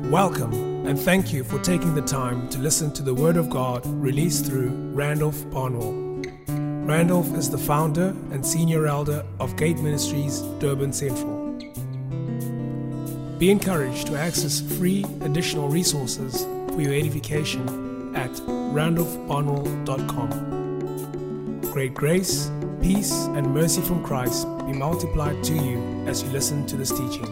Welcome and thank you for taking the time to listen to the Word of God released through Randolph Barnwell. Randolph is the founder and senior elder of Gate Ministries, Durban Central. Be encouraged to access free additional resources for your edification at randolphbarnwell.com. Great grace, peace, and mercy from Christ be multiplied to you as you listen to this teaching.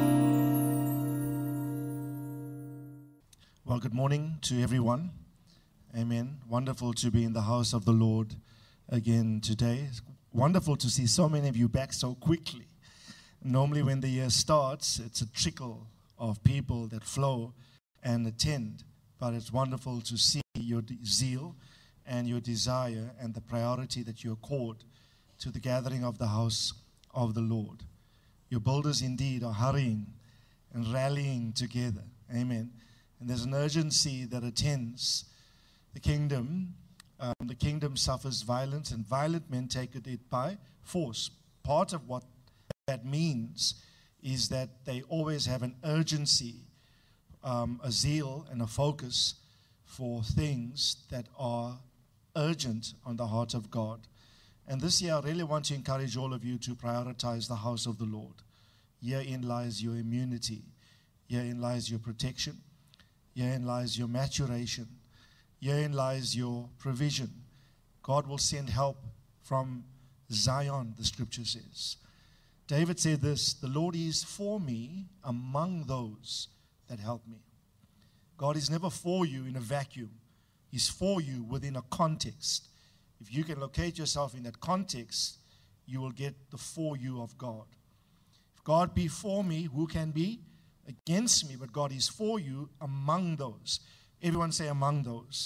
Well, good morning to everyone. Amen. Wonderful to be in the house of the Lord again today. It's wonderful to see so many of you back so quickly. Normally when the year starts, it's a trickle of people that flow and attend. But it's wonderful to see your zeal and your desire and the priority that you accord to the gathering of the house of the Lord. Your builders indeed are hurrying and rallying together. Amen. And there's an urgency that attends the kingdom. The kingdom suffers violence, and violent men take it by force. Part of what that means is that they always have an urgency, a zeal, and a focus for things that are urgent on the heart of God. And this year, I really want to encourage all of you to prioritize the house of the Lord. Herein lies your immunity. Herein lies your protection. Herein lies your maturation. Herein lies your provision. God will send help from Zion, the scripture says. David said this, "The Lord is for me among those that help me." God is never for you in a vacuum. He's for you within a context. If you can locate yourself in that context, you will get the for you of God. If God be for me, who can be against me? But God is for you among those. Everyone say among those.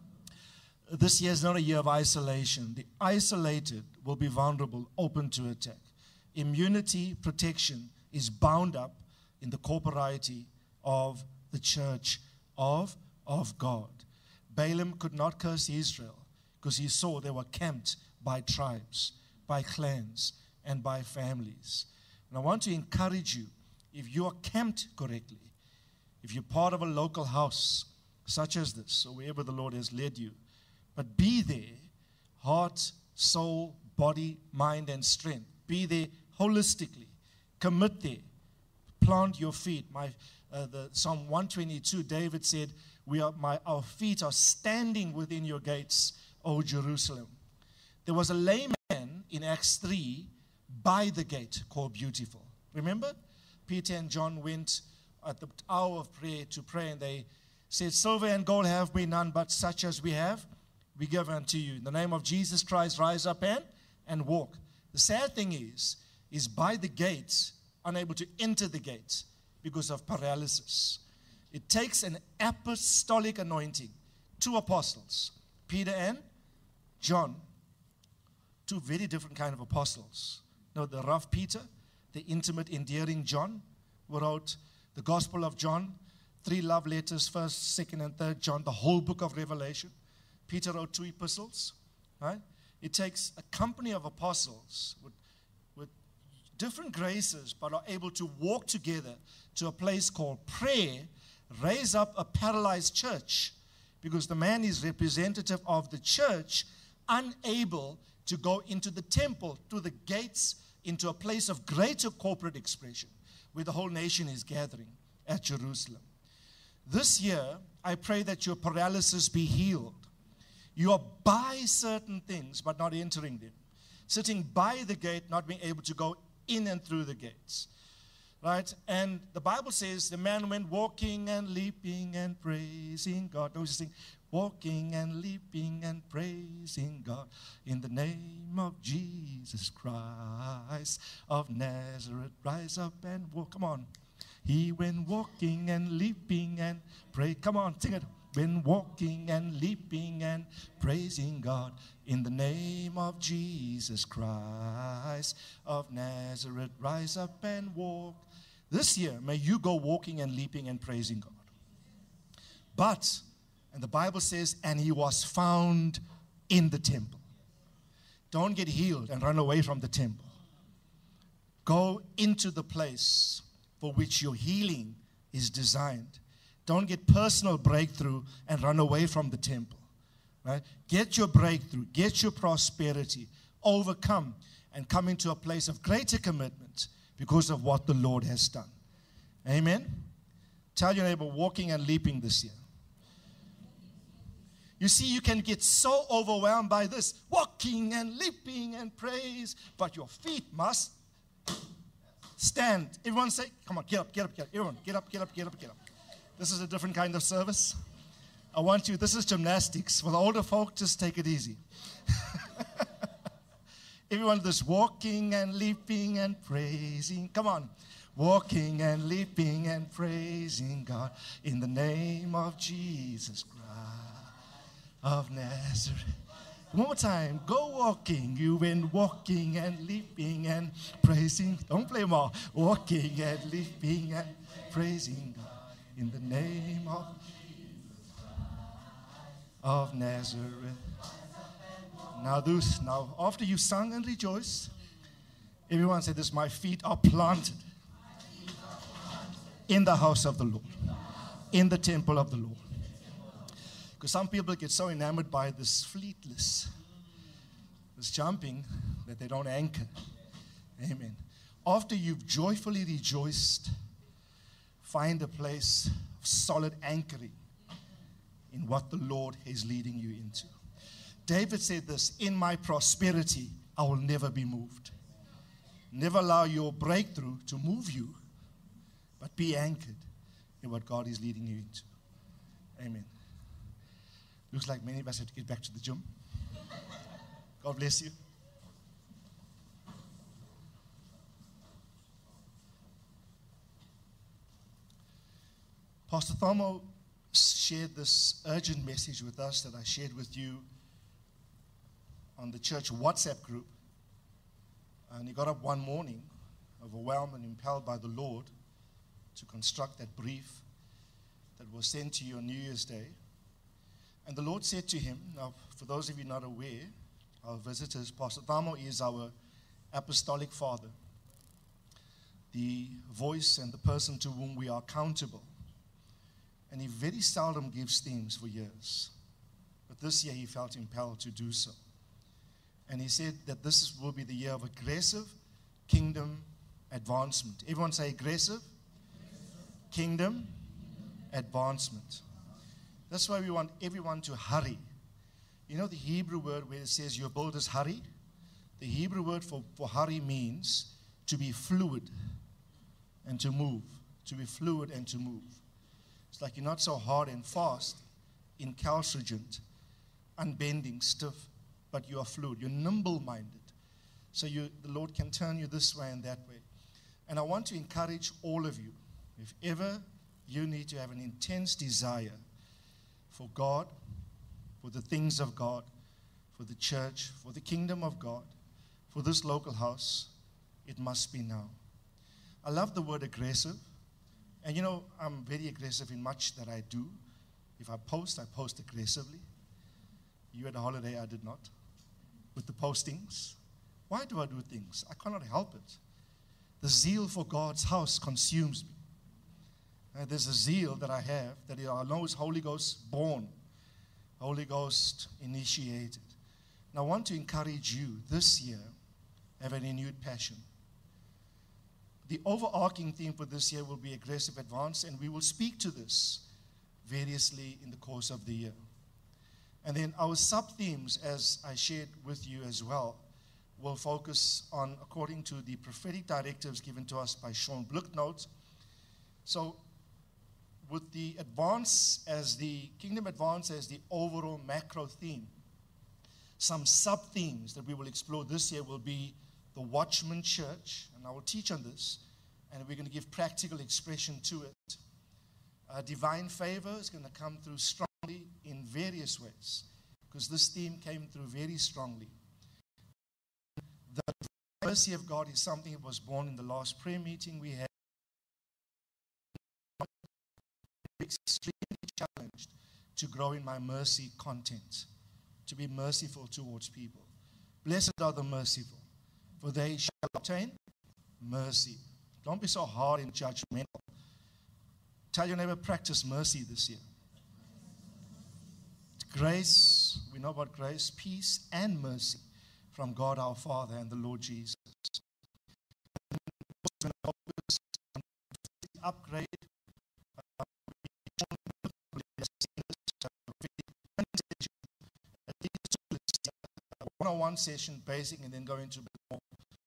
This year is not a year of isolation. The isolated will be vulnerable, open to attack. Immunity, protection is bound up in the corporeity of the church of God. Balaam could not curse Israel because he saw they were camped by tribes, by clans, and by families. And I want to encourage you, if you are camped correctly, if you're part of a local house such as this, or wherever the Lord has led you, but be there, heart, soul, body, mind, and strength. Be there holistically. Commit there. Plant your feet. The Psalm 122, David said, our feet are standing within your gates, O Jerusalem. There was a layman in Acts 3 by the gate called Beautiful. Remember? Peter and John went at the hour of prayer to pray, and they said, "Silver and gold have we none, but such as we have, we give unto you. In the name of Jesus Christ, rise up and walk." The sad thing is by the gate, unable to enter the gate because of paralysis. It takes an apostolic anointing. Two apostles, Peter and John, two very different kind of apostles. The rough Peter, the intimate, endearing John, who wrote the Gospel of John, 3 love letters, 1st, 2nd, and 3rd John, the whole book of Revelation. Peter wrote 2 epistles. Right? It takes a company of apostles with different graces, but are able to walk together to a place called prayer, raise up a paralyzed church, because the man is representative of the church, unable to go into the temple, to the gates, into a place of greater corporate expression, where the whole nation is gathering at Jerusalem. This year, I pray that your paralysis be healed. You are by certain things, but not entering them. Sitting by the gate, not being able to go in and through the gates. Right? And the Bible says the man went walking and leaping and praising God. Don't you sing? Walking and leaping and praising God in the name of Jesus Christ of Nazareth. Rise up and walk. Come on. He went walking and leaping and pray. Come on, sing it. Been walking and leaping and praising God in the name of Jesus Christ of Nazareth. Rise up and walk. This year, may you go walking and leaping and praising God. But, and the Bible says, and he was found in the temple. Don't get healed and run away from the temple. Go into the place for which your healing is designed. Don't get personal breakthrough and run away from the temple. Right? Get your breakthrough. Get your prosperity. Overcome and come into a place of greater commitment because of what the Lord has done. Amen? Tell your neighbor, walking and leaping this year. You see, you can get so overwhelmed by this, walking and leaping and praise, but your feet must stand. Everyone say, come on, get up, get up, get up. Everyone, get up, get up, get up, get up. This is a different kind of service. I want you, this is gymnastics. For the older folk, just take it easy. Everyone, this walking and leaping and praising. Come on. Walking and leaping and praising God in the name of Jesus Christ of Nazareth. One more time. Go walking. You went walking and leaping and praising. Don't play more. Walking and leaping and praising God in the name of Jesus of Nazareth. Now, after you sung and rejoiced, everyone said this, my feet are planted in the house of the Lord, in the temple of the Lord. Because some people get so enamored by this fleetless, this jumping, that they don't anchor. Amen. After you've joyfully rejoiced, find a place of solid anchoring in what the Lord is leading you into. David said this, in my prosperity, I will never be moved. Never allow your breakthrough to move you, but be anchored in what God is leading you into. Amen. Looks like many of us have to get back to the gym. God bless you. Pastor Thomo shared this urgent message with us that I shared with you on the church WhatsApp group. And he got up one morning, overwhelmed and impelled by the Lord, to construct that brief that was sent to you on New Year's Day. And the Lord said to him, now for those of you not aware, our visitors, Pastor Thamo is our apostolic father, the voice and the person to whom we are accountable. And he very seldom gives themes for years. But this year he felt impelled to do so. And he said that this will be the year of aggressive kingdom advancement. Everyone say aggressive kingdom advancement. That's why we want everyone to hurry. You know the Hebrew word where it says your builders hurry? The Hebrew word for hurry means to be fluid and to move. To be fluid and to move. It's like you're not so hard and fast, incalcitrant, unbending, stiff, but you are fluid. You're nimble-minded. So the Lord can turn you this way and that way. And I want to encourage all of you, if ever you need to have an intense desire for God, for the things of God, for the church, for the kingdom of God, for this local house, it must be now. I love the word aggressive. And you know, I'm very aggressive in much that I do. If I post aggressively. You had a holiday, I did not. With the postings. Why do I do things? I cannot help it. The zeal for God's house consumes me. There's a zeal that I have that I know is Holy Ghost born, Holy Ghost initiated. And I want to encourage you this year, have a renewed passion. The overarching theme for this year will be aggressive advance, and we will speak to this variously in the course of the year. And then our sub-themes, as I shared with you as well, will focus on according to the prophetic directives given to us by Sean Blucknote. So with the advance as the kingdom advance as the overall macro theme, some sub-themes that we will explore this year will be the Watchman Church, and I will teach on this, and we're going to give practical expression to it. Divine favor is going to come through strongly in various ways, because this theme came through very strongly. The mercy of God is something that was born in the last prayer meeting we had. Extremely challenged to grow in my mercy content, to be merciful towards people. Blessed are the merciful, for they shall obtain mercy. Don't be so hard and judgmental. Tell your neighbor, practice mercy this year. Grace, we know about grace, peace, and mercy from God our Father and the Lord Jesus. Upgrade. One-on-one session, basic, and then go into a bit more.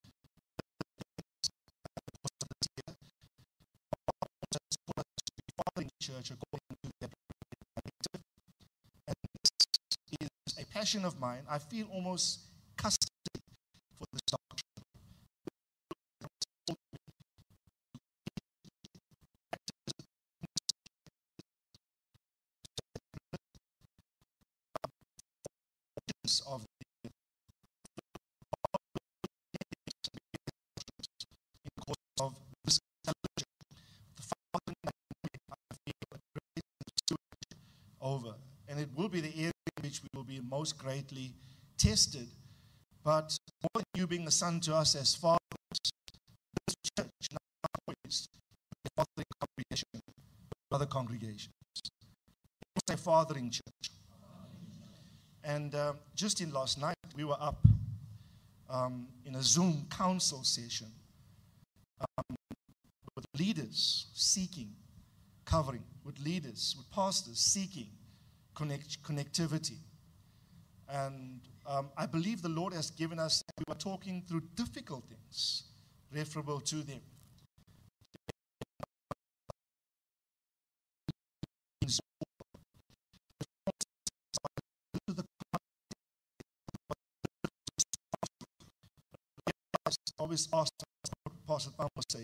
Church according to that, and this is a passion of mine. I feel almost custody for this doctrine. Of of this over, and it will be the area in which we will be most greatly tested. But more than you being a son to us as fathers, this church now is a fathering congregation with other congregations. It's a fathering church. And just in last night, we were up in a Zoom council session with leaders seeking covering, with leaders, with pastors seeking connectivity. And I believe the Lord has given us, we were talking through difficult things referable to them. I always ask Pastor Pamela,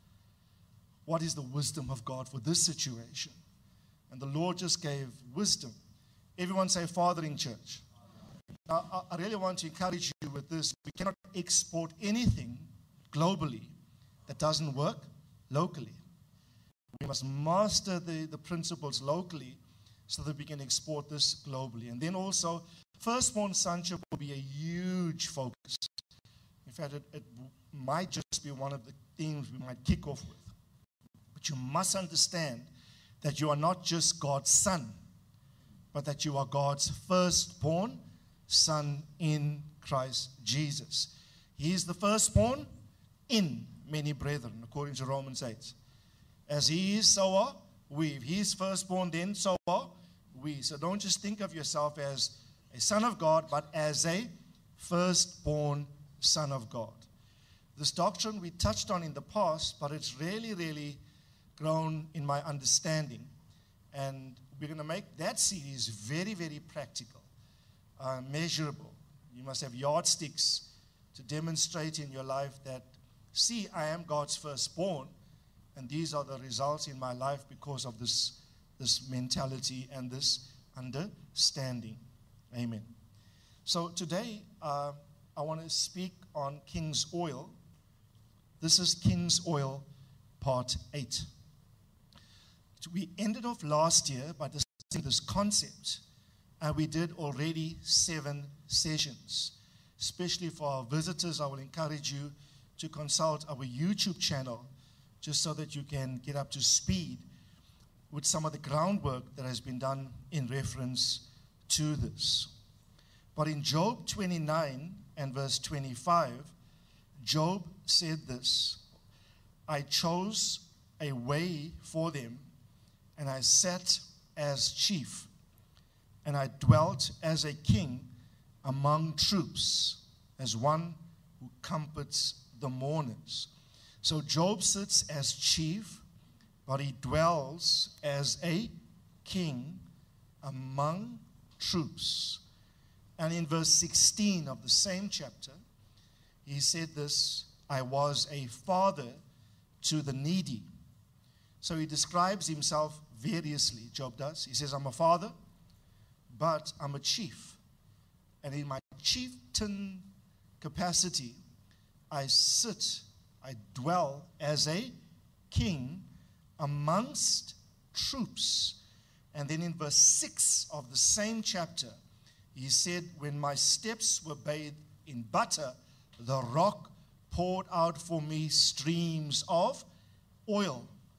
what is the wisdom of God for this situation? And the Lord just gave wisdom. Everyone say fathering church. Now, I really want to encourage you with this. We cannot export anything globally that doesn't work locally. We must master the principles locally so that we can export this globally. And then also, firstborn sonship will be a huge focus. In fact, it might just be one of the things we might kick off with. But you must understand that you are not just God's son, but that you are God's firstborn son in Christ Jesus. He is the firstborn in many brethren, according to Romans 8. As he is, so are we. If he is firstborn, then so are we. So don't just think of yourself as a son of God, but as a firstborn son of God. This doctrine we touched on in the past, but it's really grown in my understanding. And we're going to make that series very, very practical, measurable. You must have yardsticks to demonstrate in your life that, see, I am God's firstborn, and these are the results in my life because of this mentality and this understanding. Amen. So today, I want to speak on King's Oil. This is King's Oil, part 8. We ended off last year by discussing this concept, and we did already 7 sessions. Especially for our visitors, I will encourage you to consult our YouTube channel just so that you can get up to speed with some of the groundwork that has been done in reference to this. But in Job 29 and verse 25, Job said this: I chose a way for them, and I sat as chief, and I dwelt as a king among troops, as one who comforts the mourners. So Job sits as chief, but he dwells as a king among troops. And in verse 16 of the same chapter, he said this: I was a father to the needy. So he describes himself variously, Job does. He says, I'm a father, but I'm a chief. And in my chieftain capacity, I dwell as a king amongst troops. And then in verse 6 of the same chapter, he said, when my steps were bathed in butter, the rock poured out for me streams of oil.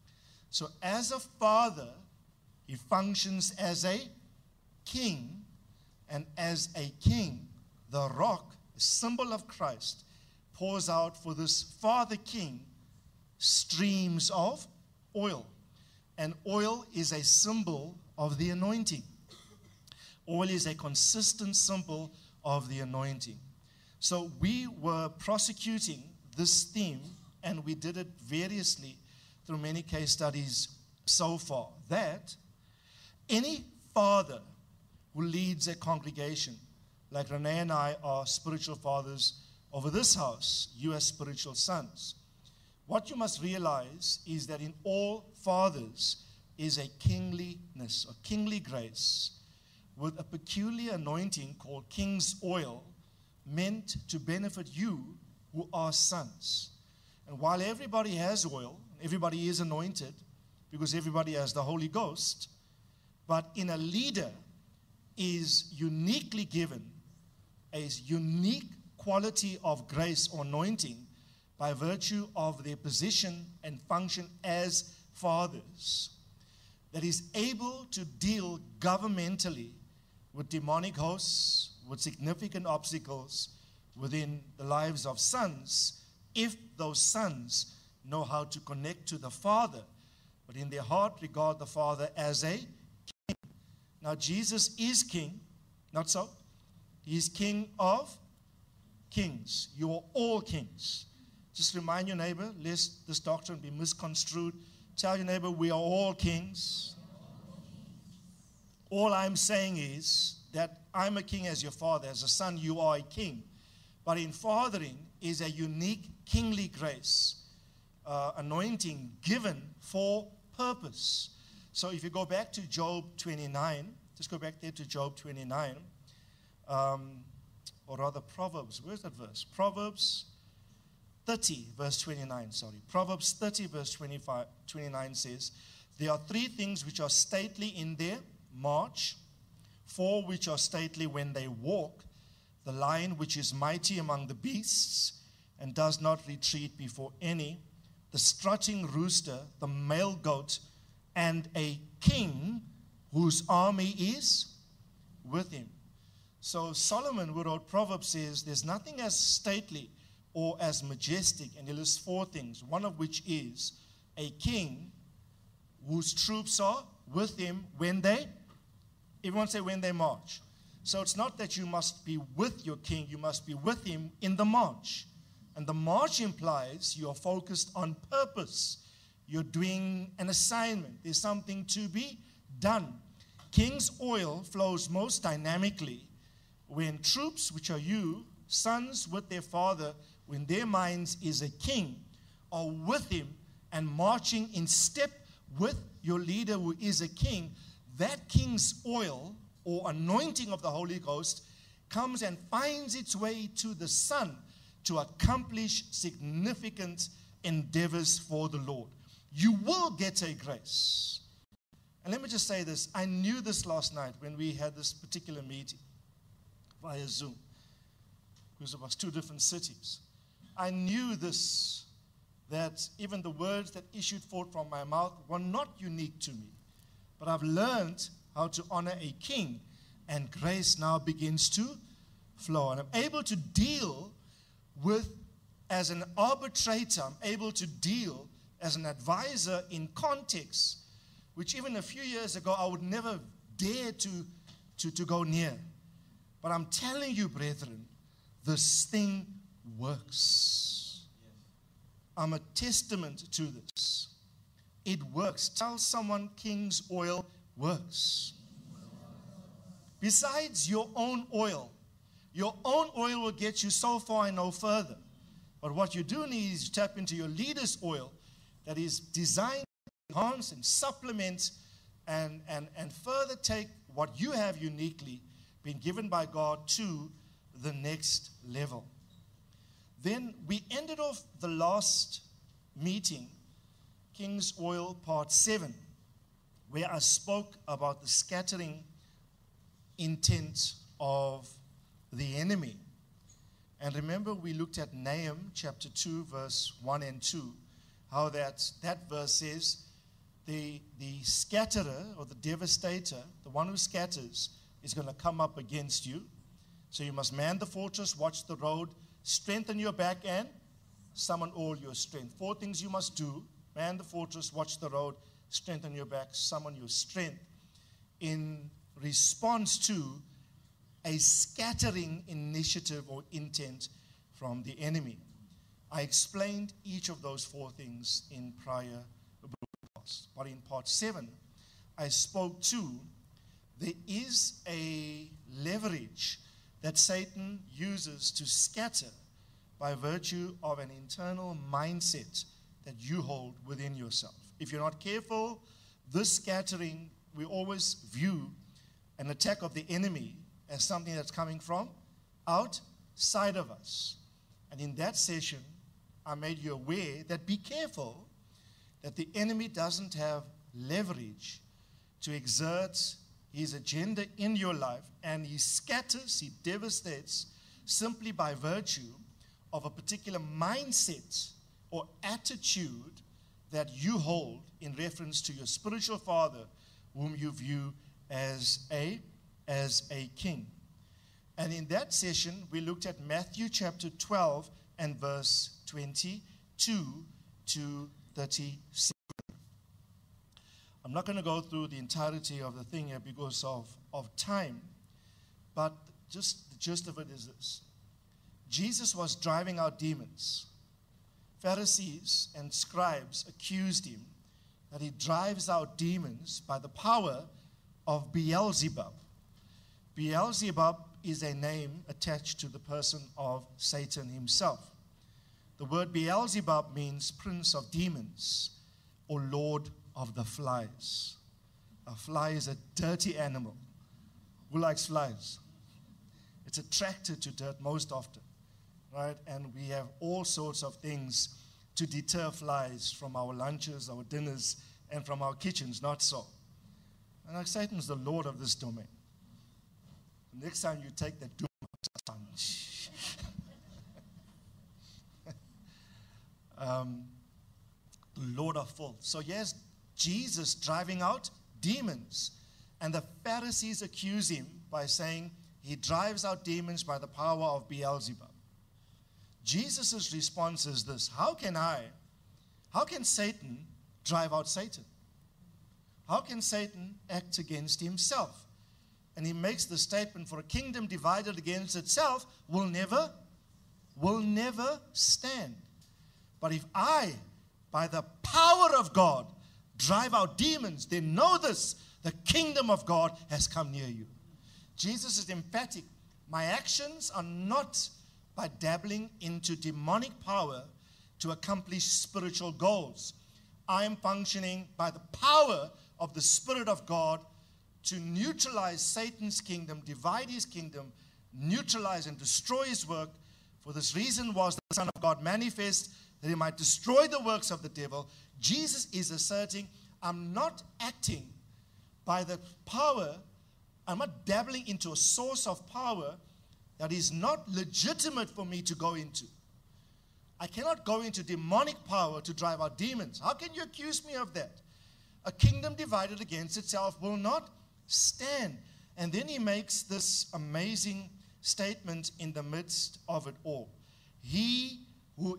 So as a father, he functions as a king, and as a king, the rock, a symbol of Christ, pours out for this father king streams of oil. And oil is a symbol of the anointing. Oil is a consistent symbol of the anointing. So we were prosecuting this theme, and we did it variously through many case studies so far, that any father who leads a congregation, like Renee and I are spiritual fathers over this house, you as spiritual sons, what you must realize is that in all fathers is a kingliness or kingly grace with a peculiar anointing called king's oil, meant to benefit you who are sons. And while everybody has oil, everybody is anointed because everybody has the Holy Ghost, but in a leader is uniquely given a unique quality of grace or anointing by virtue of their position and function as fathers, that is able to deal governmentally with demonic hosts, with significant obstacles within the lives of sons, if those sons know how to connect to the Father, but in their heart regard the Father as a king. Now, Jesus is king, not so? He is king of kings. You are all kings. Just remind your neighbor, lest this doctrine be misconstrued. Tell your neighbor, we are all kings. All I'm saying is that I'm a king as your father. As a son, you are a king. But in fathering is a unique kingly grace, anointing given for purpose. So if you go back to Job 29, just go back there to Job 29, or rather Proverbs. Where's that verse? Proverbs 30, verse 29, sorry. Proverbs 30, verse 29 says, there are three things which are stately in their march, four which are stately when they walk, the lion which is mighty among the beasts and does not retreat before any, the strutting rooster, the male goat, and a king whose army is with him. So Solomon, who wrote Proverbs, says there's nothing as stately or as majestic, and he lists four things, one of which is a king whose troops are with him when they, everyone say when they march. So it's not that you must be with your king, you must be with him in the march. And the march implies you are focused on purpose. You're doing an assignment. There's something to be done. King's oil flows most dynamically when troops, which are you, sons with their father, when their minds is a king, are with him and marching in step with your leader who is a king. That king's oil or anointing of the Holy Ghost comes and finds its way to the son to accomplish significant endeavors for the Lord. You will get a grace. And let me just say this. I knew this last night when we had this particular meeting via Zoom, because it was two different cities. I knew this, that even the words that issued forth from my mouth were not unique to me. But I've learned how to honor a king, and grace now begins to flow. And I'm able to deal with, as an arbitrator, I'm able to deal as an advisor in context, which even a few years ago I would never dare to go near. But I'm telling you, brethren, this thing works. I'm a testament to this. It works. Tell someone king's oil works. Besides your own oil will get you so far and no further. But what you do need is tap into your leader's oil that is designed to enhance and supplement and further take what you have uniquely been given by God to the next level. Then we ended off the last meeting, King's Oil Part 7, where I spoke about the scattering intent of the enemy. And remember, we looked at Nahum chapter 2, verse 1 and 2, how that verse says, the scatterer or the devastator, the one who scatters, is going to come up against you. So you must man the fortress, watch the road, strengthen your back, and summon all your strength. 4 things you must do: man the fortress, watch the road, strengthen your back, summon your strength, in response to a scattering initiative or intent from the enemy. I explained each of those 4 things in prior broadcasts. But in part 7, I spoke to there is a leverage that Satan uses to scatter by virtue of an internal mindset that you hold within yourself. If you're not careful, this scattering, we always view an attack of the enemy as something that's coming from outside of us. And in that session, I made you aware that be careful that the enemy doesn't have leverage to exert his agenda in your life, and he scatters, he devastates simply by virtue of a particular mindset or attitude that you hold in reference to your spiritual father, whom you view as a king. And in that session, we looked at Matthew chapter 12 and verse 22 to 37. I'm not going to go through the entirety of the thing here because of time, but just the gist of it is this. Jesus was driving out demons. Pharisees and scribes accused him that he drives out demons by the power of Beelzebub. Beelzebub is a name attached to the person of Satan himself. The word Beelzebub means prince of demons or lord of the flies. A fly is a dirty animal. Who likes flies? It's attracted to dirt most often, right? And we have all sorts of things to deter flies from our lunches, our dinners, and from our kitchens, not so. And like Satan's the lord of this domain. The next time you take that doom, the lord of filth. So yes, Jesus driving out demons, and the Pharisees accuse him by saying he drives out demons by the power of Beelzebub. Jesus' response is this: how can Satan drive out Satan? How can Satan act against himself? And he makes the statement, for a kingdom divided against itself will never stand. But if I, by the power of God, drive out demons, then know this: the kingdom of God has come near you. Jesus is emphatic. My actions are not by dabbling into demonic power to accomplish spiritual goals. I am functioning by the power of the Spirit of God to neutralize Satan's kingdom, divide his kingdom, neutralize and destroy his work. For this reason was the Son of God manifest, that he might destroy the works of the devil. Jesus is asserting, I'm not acting by the power, I'm not dabbling into a source of power that is not legitimate for me to go into. I cannot go into demonic power to drive out demons. How can you accuse me of that? A kingdom divided against itself will not stand. And then he makes this amazing statement in the midst of it all. He who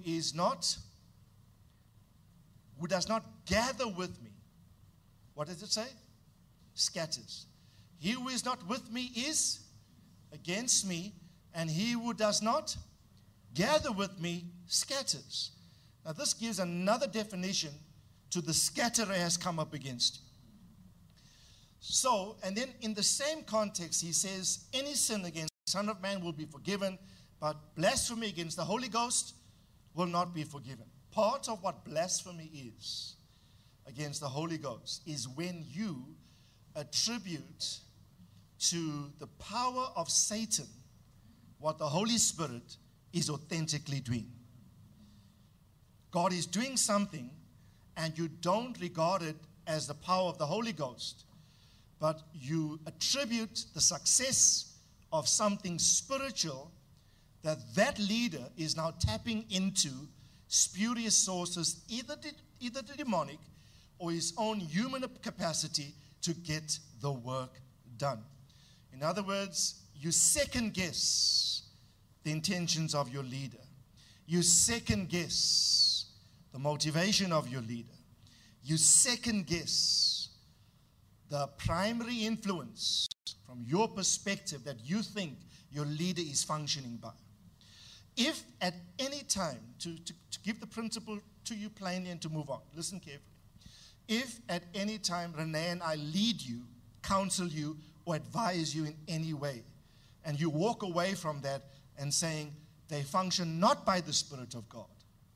does not gather with me, what does it say? Scatters. He who is not with me is against me, and he who does not gather with me scatters. Now this gives another definition to the scatterer has come up against you. So, and then in the same context, he says, any sin against the Son of Man will be forgiven, but blasphemy against the Holy Ghost will not be forgiven. Part of what blasphemy is against the Holy Ghost is when you attribute to the power of Satan what the Holy Spirit is authentically doing. God is doing something and you don't regard it as the power of the Holy Ghost, but you attribute the success of something spiritual that leader is now tapping into spurious sources, either the demonic or his own human capacity to get the work done. In other words, you second guess the intentions of your leader. You second guess the motivation of your leader. You second guess the primary influence from your perspective that you think your leader is functioning by. If at any time, to give the principle to you plainly and to move on, listen carefully. If at any time Renee and I lead you, counsel you, or advise you in any way, and you walk away from that and saying they function not by the Spirit of God,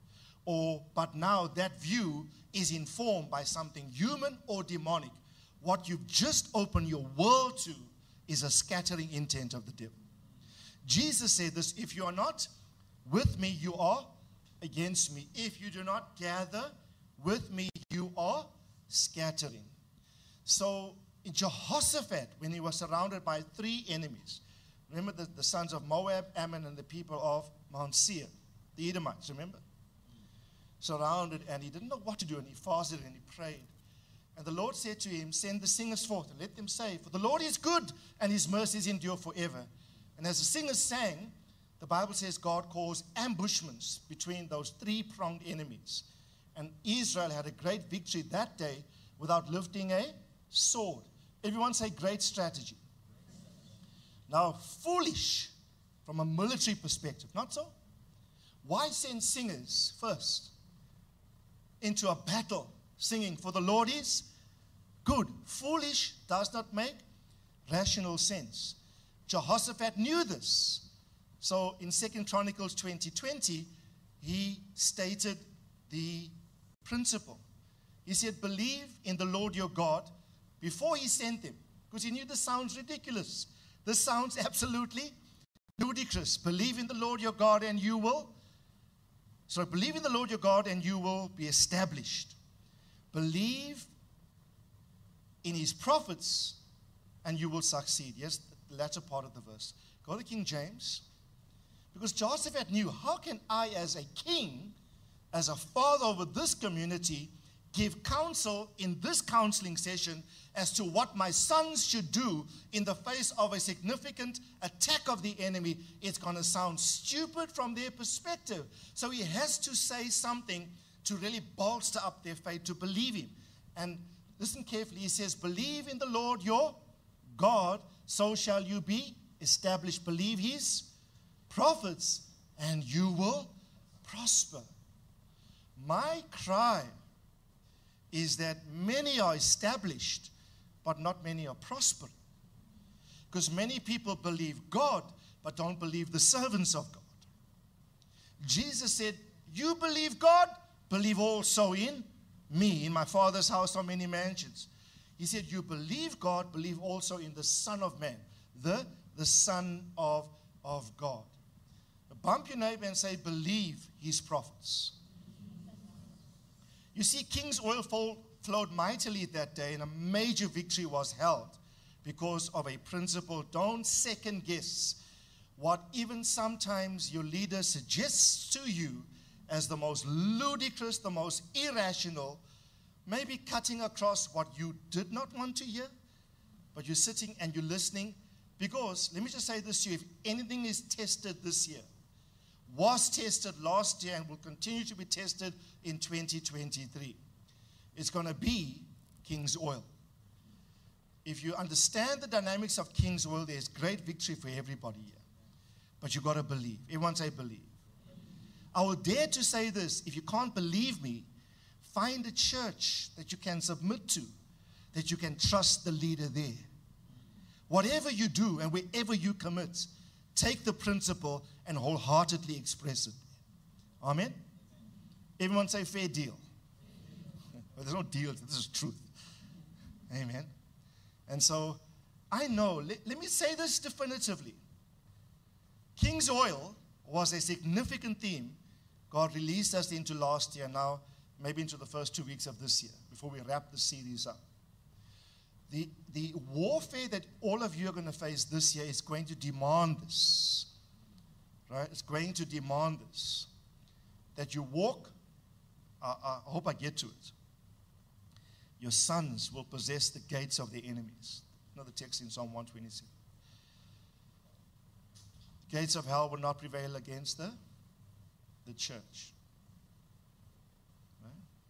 but now that view is informed by something human or demonic, what you've just opened your world to is a scattering intent of the devil. Jesus said this, if you are not with me, you are against me. If you do not gather with me, you are scattering. So Jehoshaphat, when he was surrounded by 3 enemies, remember the sons of Moab, Ammon, and the people of Mount Seir, the Edomites, remember? Surrounded, and he didn't know what to do, and he fasted and he prayed. And the Lord said to him, send the singers forth and let them say, for the Lord is good and his mercies endure forever. And as the singers sang, the Bible says God caused ambushments between those 3-pronged enemies. And Israel had a great victory that day without lifting a sword. Everyone say great strategy. Now, foolish from a military perspective, not so? Why send singers first into a battle singing, for the Lord is good? Foolish does not make rational sense. Jehoshaphat knew this. So in 2 Chronicles 20:20, he stated the principle. He said, believe in the Lord your God before he sent them. Because he knew this sounds ridiculous. This sounds absolutely ludicrous. Believe in the Lord your God and you will. So believe in the Lord your God and you will be established. Believe in his prophets and you will succeed. Yes, the latter part of the verse. Go to King James. Because Jehoshaphat knew, how can I as a king, as a father over this community, give counsel in this counseling session as to what my sons should do in the face of a significant attack of the enemy? It's going to sound stupid from their perspective. So he has to say something to really bolster up their faith, to believe him. And listen carefully, he says, believe in the Lord your God, so shall you be established. Believe his prophets, and you will prosper. My cry is that many are established, but not many are prospering. Because many people believe God, but don't believe the servants of God. Jesus said, you believe God, believe also in me. In my Father's house are many mansions. He said, you believe God, believe also in the Son of Man, the Son of God. Bump your neighbor and say, believe his prophets. You see, King's oil flowed mightily that day, and a major victory was held because of a principle. Don't second guess what even sometimes your leader suggests to you as the most ludicrous, the most irrational, maybe cutting across what you did not want to hear, but you're sitting and you're listening. Because, let me just say this to you, if anything is tested this year, was tested last year and will continue to be tested in 2023, it's going to be King's oil. If you understand the dynamics of King's oil, there's great victory for everybody here. But you've got to believe. Everyone say believe. I will dare to say this, if you can't believe me, find a church that you can submit to, that you can trust the leader there. Whatever you do and wherever you commit, take the principle and wholeheartedly express it. Amen? Everyone say fair deal. Well, there's no deal. This is truth. Amen? And so, I know, let me say this definitively. King's oil was a significant theme God released us into last year, now maybe into the first 2 weeks of this year, before we wrap the series up. The warfare that all of you are going to face this year is going to demand this. Right? It's going to demand this. That you walk, I hope I get to it. your sons will possess the gates of their enemies. Another text in Psalm 127. Gates of hell will not prevail against the church. Right?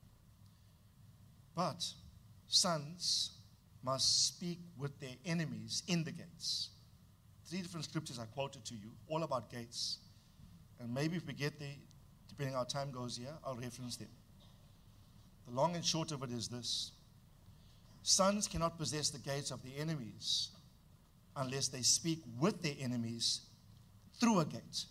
But sons must speak with their enemies in the gates. 3 different scriptures I quoted to you, all about gates. And maybe if we get there, depending on how time goes here, I'll reference them. The long and short of it is this. Sons cannot possess the gates of the enemies unless they speak with their enemies through a gate.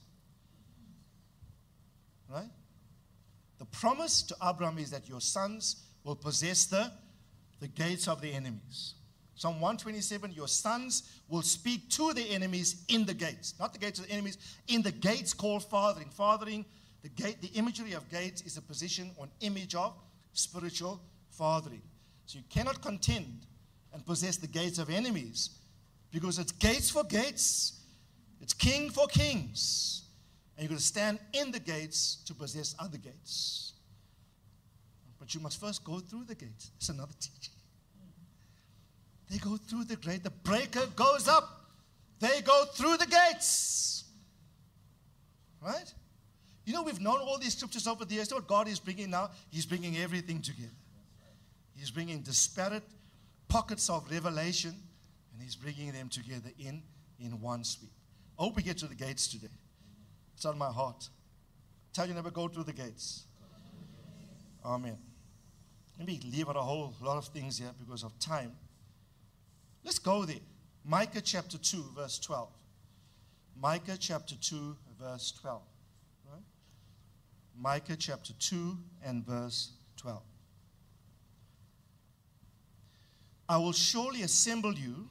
Right? The promise to Abraham is that your sons will possess the gates of the enemies. Psalm 127, your sons will speak to the enemies in the gates. Not the gates of the enemies, in the gates called fathering. Fathering, the gate, the imagery of gates is a position or an image of spiritual fathering. So you cannot contend and possess the gates of enemies because it's gates for gates. It's king for kings. And you're going to stand in the gates to possess other gates. But you must first go through the gates. It's another teaching. They go through the gate. The breaker goes up. They go through the gates. Right? You know, we've known all these scriptures over the years. What God is bringing now, He's bringing everything together. He's bringing disparate pockets of revelation, and He's bringing them together in one sweep. I hope we get to the gates today. It's on my heart. Tell you never go through the gates. Amen. Let me leave out a whole lot of things here because of time. Let's go there. Micah chapter 2, verse 12. Micah chapter 2, verse 12. Right? Micah chapter 2 and verse 12. I will surely assemble you,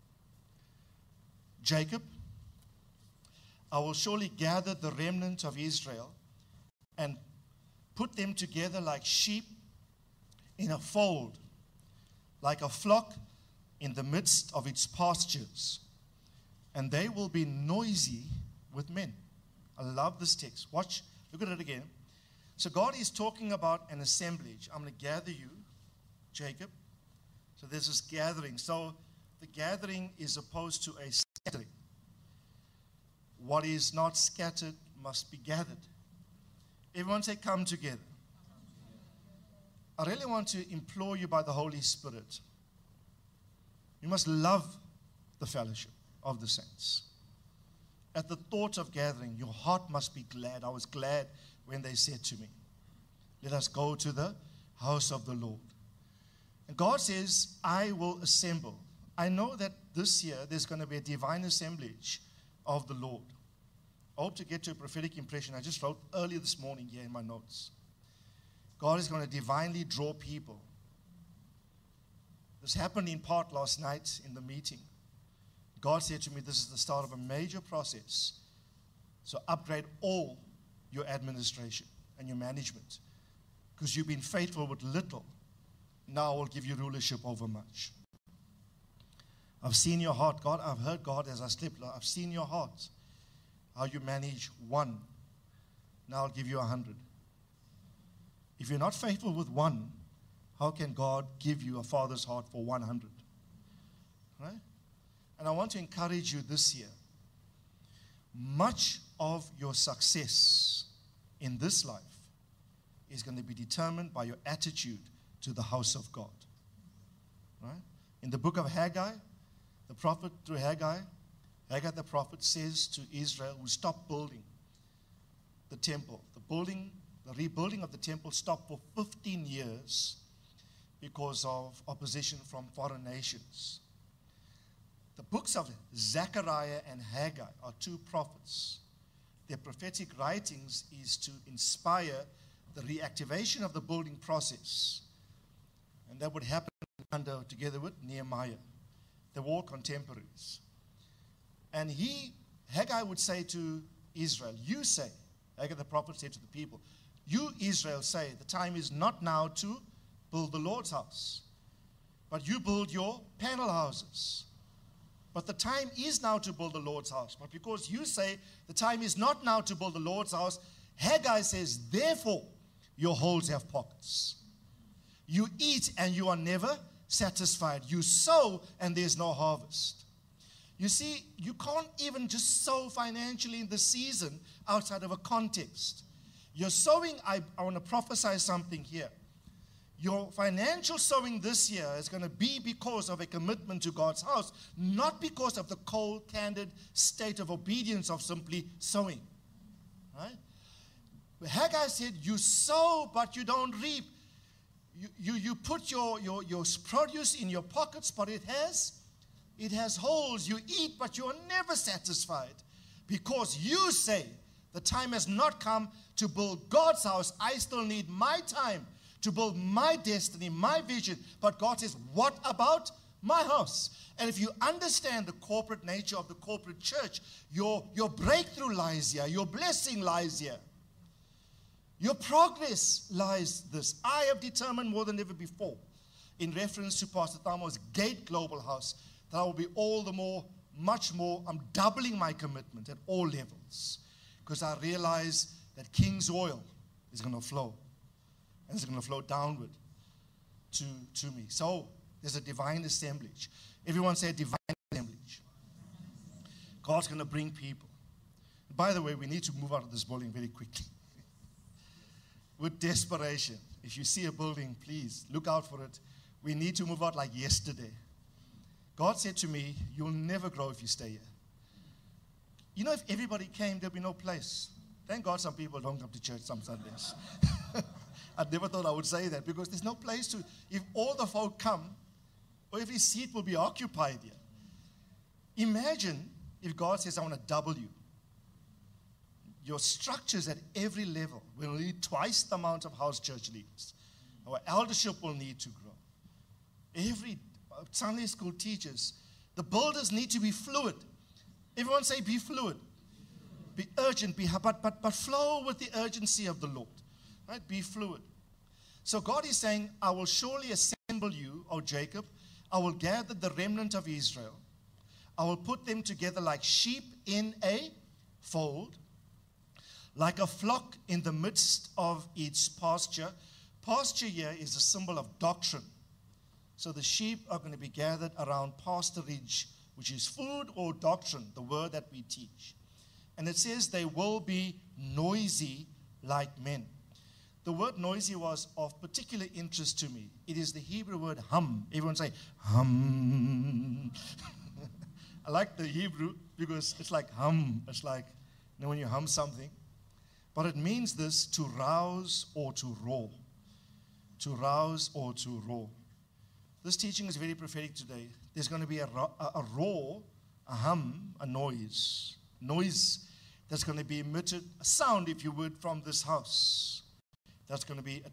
Jacob. I will surely gather the remnant of Israel and put them together like sheep in a fold, like a flock in the midst of its pastures, and they will be noisy with men. I love this text. Watch, look at it again. So God is talking about an assemblage. I'm going to gather you, Jacob. So there's this gathering. So the gathering is opposed to a scattering. What is not scattered must be gathered. Everyone say, come together. I really want to implore you by the Holy Spirit. You must love the fellowship of the saints. At the thought of gathering, your heart must be glad. I was glad when they said to me, let us go to the house of the Lord. And God says, I will assemble. I know that this year there's going to be a divine assemblage of the Lord. I hope to get to a prophetic impression. I just wrote earlier this morning here in my notes. God is going to divinely draw people. This happened in part last night in the meeting. God said to me, this is the start of a major process. So upgrade all your administration and your management. Because you've been faithful with little. Now I will give you rulership over much. I've seen your heart, God. I've heard God as I slept. I've seen your heart. How you manage one. Now I'll give you 100. If you're not faithful with one, how can God give you a father's heart for 100? Right? And I want to encourage you this year. Much of your success in this life is going to be determined by your attitude to the house of God. Right? In the book of Haggai, the prophet through Haggai the prophet says to Israel, who stopped building the temple. The rebuilding of the temple stopped for 15 years because of opposition from foreign nations. The books of Zechariah and Haggai are two prophets. Their prophetic writings is to inspire the reactivation of the building process. And that would happen together with Nehemiah. They were all contemporaries. And Haggai would say to Israel, you say, Haggai the prophet said to the people, you, Israel, say, the time is not now to build the Lord's house, but you build your panel houses. But the time is now to build the Lord's house. But because you say the time is not now to build the Lord's house, Haggai says, therefore, your holes have pockets. You eat and you are never satisfied. You sow and there's no harvest. You see, you can't even just sow financially in the season outside of a context. Your sowing, I want to prophesy something here. Your financial sowing this year is going to be because of a commitment to God's house, not because of the cold, candid state of obedience of simply sowing. Right? Haggai said, you sow, but you don't reap. You put your produce in your pockets, but it has holes. You eat, but you are never satisfied because you say, the time has not come to build God's house. I still need my time to build my destiny, my vision. But God says, what about my house? And if you understand the corporate nature of the corporate church, your breakthrough lies here. Your blessing lies here. Your progress lies this. I have determined more than ever before, in reference to Pastor Thamo's Gate Global House, that I will be all the more, much more, I'm doubling my commitment at all levels. Because I realize that King's oil is going to flow. And it's going to flow downward to me. So there's a divine assemblage. Everyone say divine assemblage. God's going to bring people. By the way, we need to move out of this building very quickly. With desperation. If you see a building, please look out for it. We need to move out like yesterday. God said to me, you'll never grow if you stay here. You know, if everybody came, there'd be no place. Thank God some people don't come to church some Sundays. I never thought I would say that because there's no place to, if all the folk come, every seat will be occupied here. Imagine if God says, I want to double you. Your structures at every level will need twice the amount of house church leaders. Our eldership will need to grow. Every Sunday school teachers, the builders need to be fluid. Everyone say, be fluid. Be urgent, but flow with the urgency of the Lord. Right? Be fluid. So God is saying, I will surely assemble you, O Jacob. I will gather the remnant of Israel. I will put them together like sheep in a fold, like a flock in the midst of its pasture. Pasture here is a symbol of doctrine. So the sheep are going to be gathered around pasturage, which is food or doctrine, the word that we teach. And it says they will be noisy like men. The word noisy was of particular interest to me. It is the Hebrew word hum. Everyone say hum. I like the Hebrew because it's like hum. It's like, you know, when you hum something. But it means this, to rouse or to roar. To rouse or to roar. This teaching is very prophetic today. There's going to be a roar, a hum, a noise. Noise that's going to be emitted, a sound, if you would, from this house. That's going to be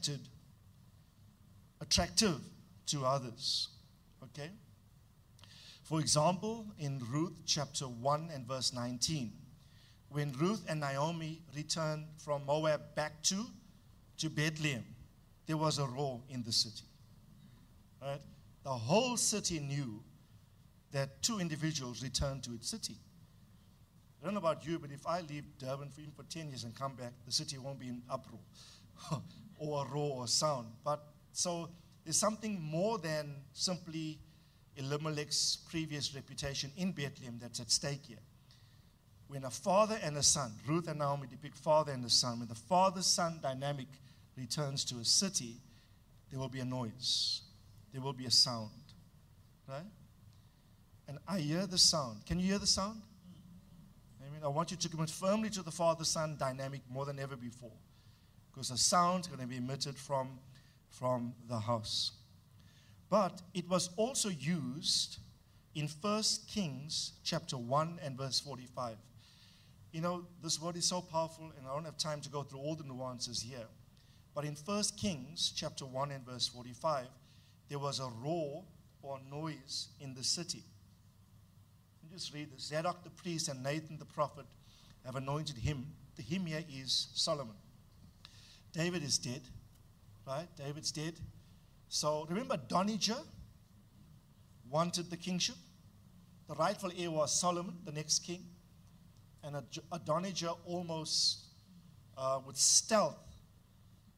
attractive to others. Okay? For example, in Ruth chapter 1 and verse 19, when Ruth and Naomi returned from Moab back to Bethlehem, there was a roar in the city. Right? The whole city knew that two individuals returned to its city. I don't know about you, but if I leave Durban for 10 years and come back, the city won't be in uproar or a roar or sound. But so there's something more than simply Elimelech's previous reputation in Bethlehem that's at stake here. When a father and a son, Ruth and Naomi depict father and a son, when the father-son dynamic returns to a city, there will be a noise. There will be a sound. Right? And I hear the sound. Can you hear the sound? I want you to commit firmly to the father-son dynamic more than ever before. Because a sound is going to be emitted from the house. But it was also used in 1 Kings chapter 1 and verse 45. You know, this word is so powerful, and I don't have time to go through all the nuances here. But in 1 Kings chapter 1 and verse 45, there was a roar or noise in the city. Just read this. Zadok the priest and Nathan the prophet have anointed him. The him here is Solomon. David is dead, right? David's dead. So remember, Adonijah wanted the kingship. The rightful heir was Solomon, the next king. And Adonijah almost with stealth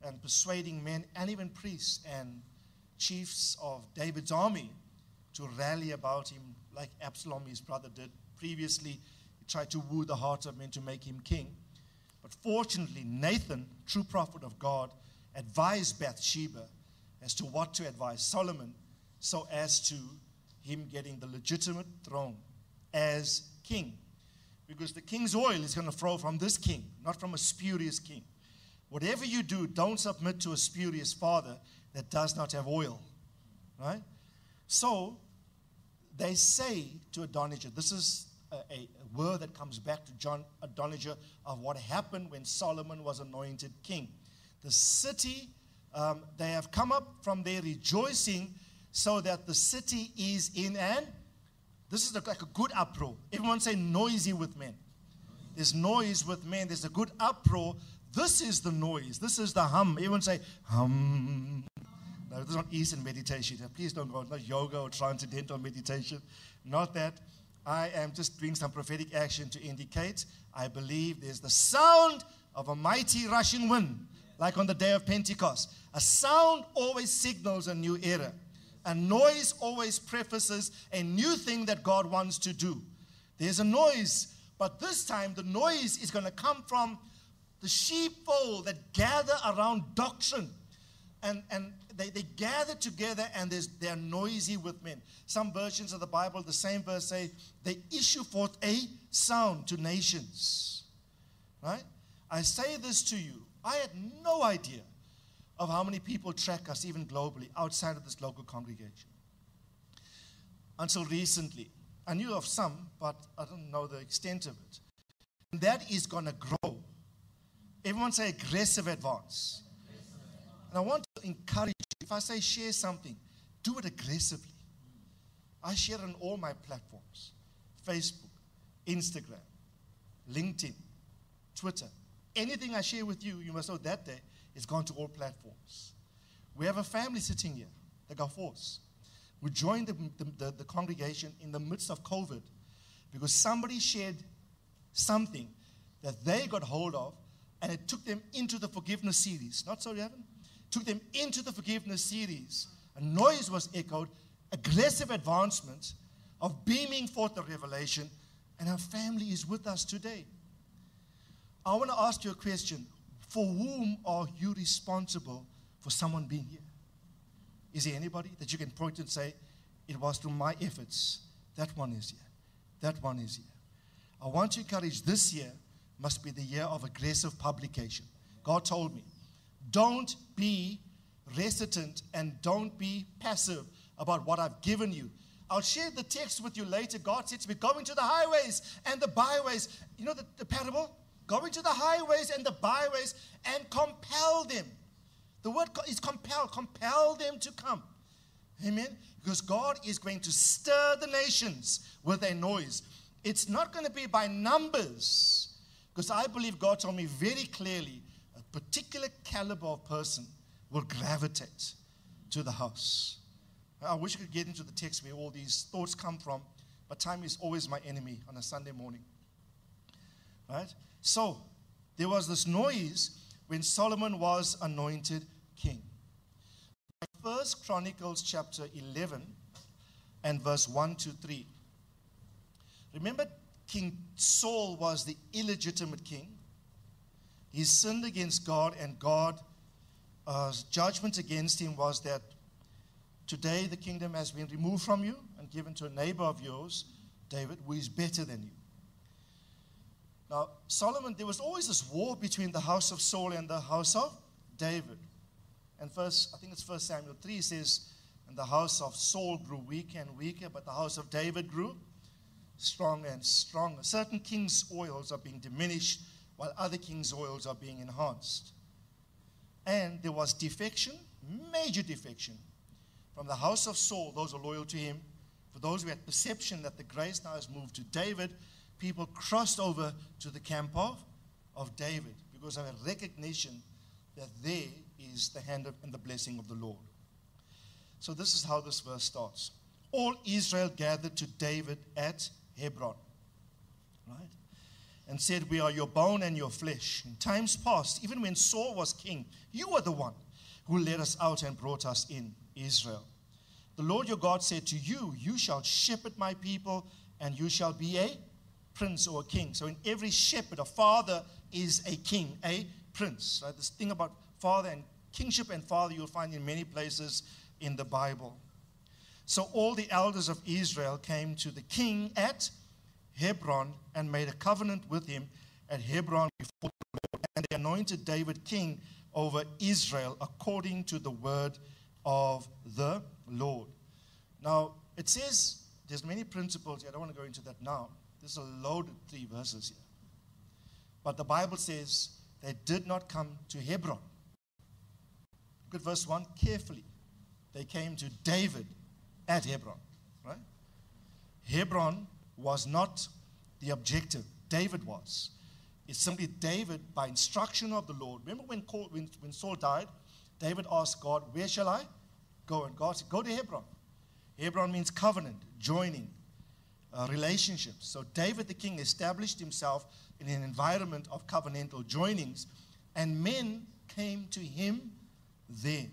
and persuading men and even priests and chiefs of David's army to rally about him like Absalom, his brother, did previously. He tried to woo the hearts of men to make him king. But fortunately, Nathan, true prophet of God, advised Bathsheba as to what to advise Solomon so as to him getting the legitimate throne as king. Because the king's oil is going to flow from this king, not from a spurious king. Whatever you do, don't submit to a spurious father that does not have oil. Right? So, they say to Adonijah, this is a word that comes back to John Adonijah of what happened when Solomon was anointed king. The city, they have come up from there rejoicing so that the city is in this is like a good uproar. Everyone say noisy with men. There's noise with men. There's a good uproar. This is the noise. This is the hum. Everyone say hum. No, this is not Eastern meditation. Please don't go. Not yoga or transcendental meditation. Not that. I am just doing some prophetic action to indicate I believe there's the sound of a mighty rushing wind, like on the day of Pentecost. A sound always signals a new era. A noise always prefaces a new thing that God wants to do. There's a noise, but this time the noise is going to come from the sheepfold that gather around doctrine. And they gather together and they're noisy with men. Some versions of the Bible, the same verse say, they issue forth a sound to nations. Right? I say this to you. I had no idea of how many people track us, even globally, outside of this local congregation. Until recently. I knew of some, but I don't know the extent of it. And that is going to grow. Everyone say aggressive advance. And I want to encourage you, if I say share something, do it aggressively. I share it on all my platforms. Facebook, Instagram, LinkedIn, Twitter. Anything I share with you, you must know that day, it's gone to all platforms. We have a family sitting here, the Gaffors. We joined the congregation in the midst of COVID because somebody shared something that they got hold of, and it took them into the forgiveness series. Not so, Reverend? Took them into the forgiveness series. A noise was echoed, aggressive advancement of beaming forth the revelation, and our family is with us today. I want to ask you a question. For whom are you responsible for someone being here? Is there anybody that you can point to and say, it was through my efforts, that one is here, that one is here? I want to encourage this year must be the year of aggressive publication. God told me, don't be reticent and don't be passive about what I've given you. I'll share the text with you later. God said to me, going to the highways and the byways. You know the parable? Going to the highways and the byways and compel them. The word is compel. Compel them to come. Amen? Because God is going to stir the nations with a noise. It's not going to be by numbers. Because I believe God told me very clearly, a particular caliber of person will gravitate to the house. I wish I could get into the text where all these thoughts come from, but time is always my enemy on a Sunday morning. Right? So, there was this noise when Solomon was anointed king. 1 Chronicles chapter 11 and verse 1 to 3. Remember, King Saul was the illegitimate king. He sinned against God, and God's judgment against him was that today the kingdom has been removed from you and given to a neighbor of yours, David, who is better than you. Now, Solomon, there was always this war between the house of Saul and the house of David. And I think it's 1 Samuel 3 says, and the house of Saul grew weaker and weaker, but the house of David grew stronger and stronger. Certain kings' oils are being diminished, while other kings' oils are being enhanced. And there was defection, major defection, from the house of Saul, those who are loyal to him. For those who had perception that the grace now has moved to David, people crossed over to the camp of David because of a recognition that there is the hand and the blessing of the Lord. So this is how this verse starts. All Israel gathered to David at Hebron. Right? and said, we are your bone and your flesh. In times past, even when Saul was king, you were the one who led us out and brought us in, Israel. The Lord your God said to you, you shall shepherd my people, and you shall be a prince or a king. So in every shepherd, a father is a king, a prince. Right? This thing about father and kingship and father you'll find in many places in the Bible. So all the elders of Israel came to the king at Hebron and made a covenant with him at Hebron before the Lord. And they anointed David king over Israel according to the word of the Lord. Now, it says there's many principles here. I don't want to go into that now. There's a loaded 3 verses here. But the Bible says they did not come to Hebron. Look at verse 1 carefully. They came to David at Hebron. Right? Hebron was not the objective. David was. It's simply David, by instruction of the Lord. Remember when Saul died, David asked God, where shall I go? And God said, go to Hebron. Hebron means covenant, joining, relationships. So David the king established himself in an environment of covenantal joinings, and men came to him there.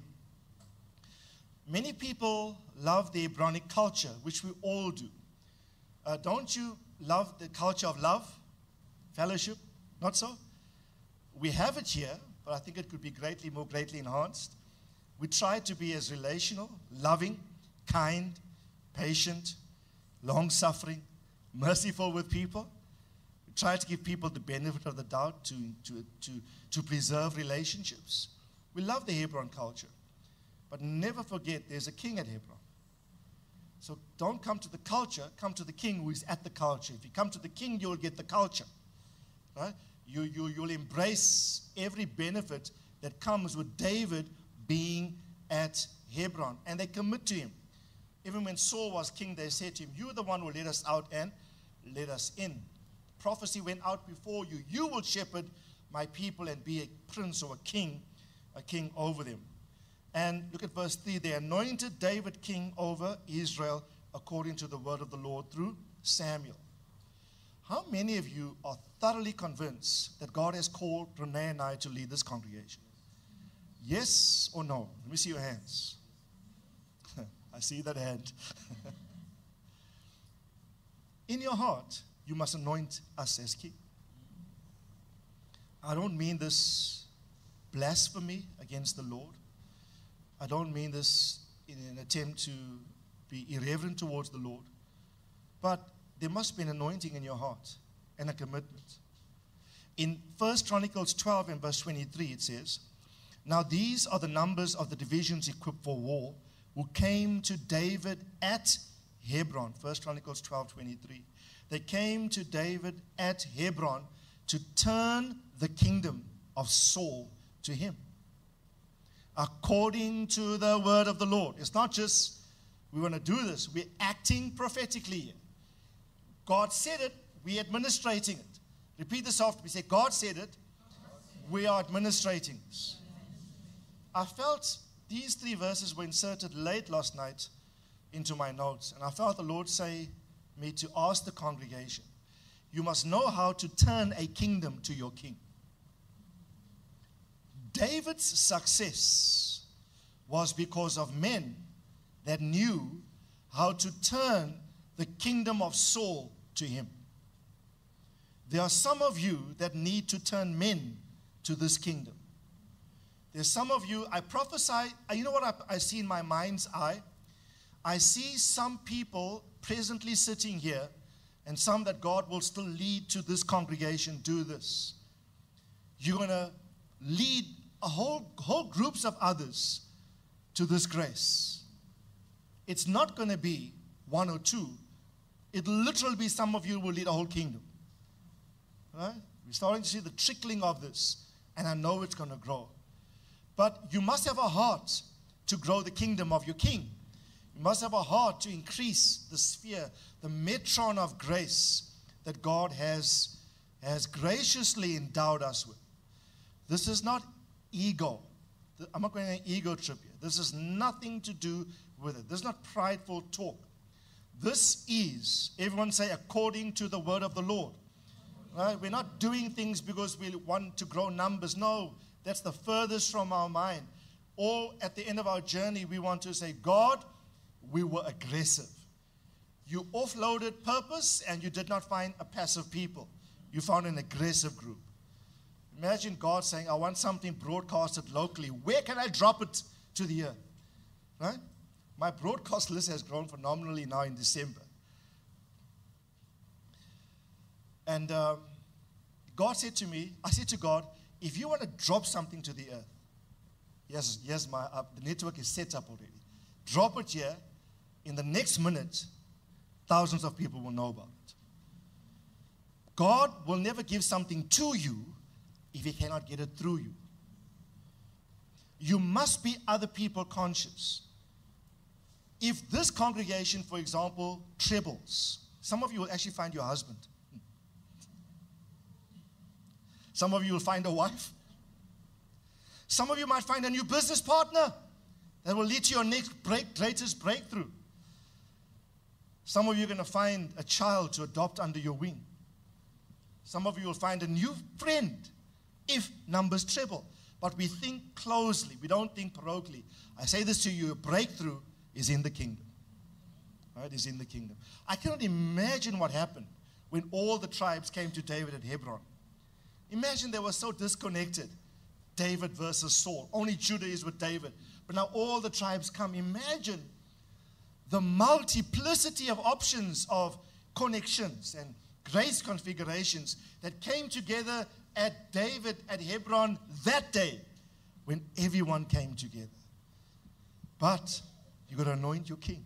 Many people love the Hebronic culture, which we all do. Don't you love the culture of love, fellowship? Not so? We have it here, but I think it could be more greatly enhanced. We try to be as relational, loving, kind, patient, long-suffering, merciful with people. We try to give people the benefit of the doubt to preserve relationships. We love the Hebron culture, but never forget there's a king at Hebron. So don't come to the culture, come to the king who is at the culture. If you come to the king, you'll get the culture. Right? You'll embrace every benefit that comes with David being at Hebron. And they commit to him. Even when Saul was king, they said to him, you are the one who led us out and led us in. Prophecy went out before you. You will shepherd my people and be a prince or a king over them. And look at verse 3. They anointed David king over Israel according to the word of the Lord through Samuel. How many of you are thoroughly convinced that God has called Renee and I to lead this congregation? Yes or no? Let me see your hands. I see that hand. In your heart, you must anoint us as king. I don't mean this blasphemy against the Lord. I don't mean this in an attempt to be irreverent towards the Lord. But there must be an anointing in your heart and a commitment. In 1 Chronicles 12 and verse 23 it says, now these are the numbers of the divisions equipped for war who came to David at Hebron. 1 Chronicles 12:23. They came to David at Hebron to turn the kingdom of Saul to him, according to the word of the Lord. It's not just, we want to do this. We're acting prophetically here. God said it, we're administrating it. Repeat this after me. Say, God said it, we are administrating this. I felt these 3 verses were inserted late last night into my notes, and I felt the Lord say me to ask the congregation, you must know how to turn a kingdom to your king. David's success was because of men that knew how to turn the kingdom of Saul to him. There are some of you that need to turn men to this kingdom. There's some of you, I prophesy, you know what I see in my mind's eye? I see some people presently sitting here, and some that God will still lead to this congregation do this. You're going to lead a whole groups of others to this grace. It's not going to be 1 or 2. It'll literally be some of you will lead a whole kingdom. Right? We're starting to see the trickling of this, and I know it's going to grow. But you must have a heart to grow the kingdom of your king. You must have a heart to increase the sphere, the metron of grace that God has graciously endowed us with. This is not ego. I'm not going on an ego trip here. This has nothing to do with it. This is not prideful talk. This is, everyone say, according to the word of the Lord. Right? We're not doing things because we want to grow numbers. No, that's the furthest from our mind. Or at the end of our journey, we want to say, God, we were aggressive. You offloaded purpose and you did not find a passive people. You found an aggressive group. Imagine God saying, I want something broadcasted locally. Where can I drop it to the earth? Right? My broadcast list has grown phenomenally now in December. And God said to me, I said to God, if you want to drop something to the earth, yes, the network is set up already. Drop it here. In the next minute, thousands of people will know about it. God will never give something to you if He cannot get it through you. You must be other people conscious. If this congregation, for example, trebles, some of you will actually find your husband. Some of you will find a wife. Some of you might find a new business partner that will lead to your next greatest breakthrough. Some of you are going to find a child to adopt under your wing. Some of you will find a new friend if numbers treble. But we think closely. We don't think parochially. I say this to you, a breakthrough is in the kingdom. Right? Is in the kingdom. I cannot imagine what happened when all the tribes came to David at Hebron. Imagine they were so disconnected. David versus Saul. Only Judah is with David. But now all the tribes come. Imagine the multiplicity of options of connections and grace configurations that came together at David at Hebron that day when everyone came together. But you got to anoint your king.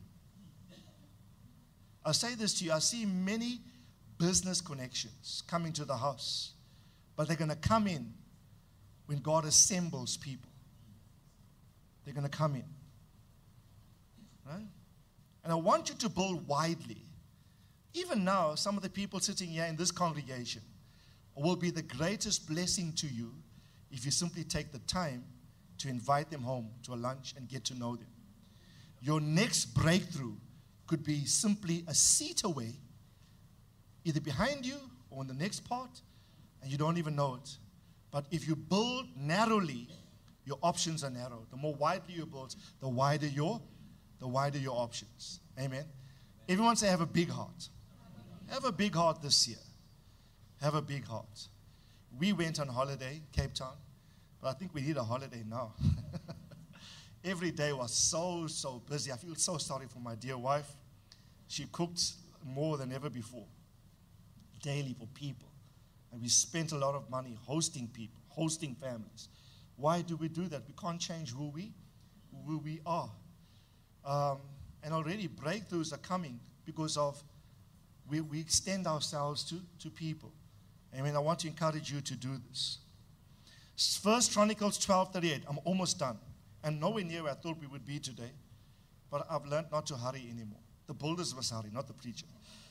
I'll say this to you. I see many business connections coming to the house, but they're going to come in when God assembles people. They're going to come in. Right? And I want you to build widely. Even now, some of the people sitting here in this congregation will be the greatest blessing to you if you simply take the time to invite them home to a lunch and get to know them. Your next breakthrough could be simply a seat away, either behind you or in the next part, and you don't even know it. But if you build narrowly, your options are narrow. The more widely you build, the wider your options. Amen. Everyone say, have a big heart. Have a big heart this year. Have a big heart. We went on holiday, Cape Town, but I think we need a holiday now. Every day was so busy. I feel so sorry for my dear wife. She cooked more than ever before, daily for people. And we spent a lot of money hosting people, hosting families. Why do we do that? We can't change who we are. And already breakthroughs are coming because of we extend ourselves to people. Amen. I want to encourage you to do this. 1 Chronicles 12:38. I'm almost done. And nowhere near where I thought we would be today. But I've learned not to hurry anymore. The builders must hurry, not the preacher.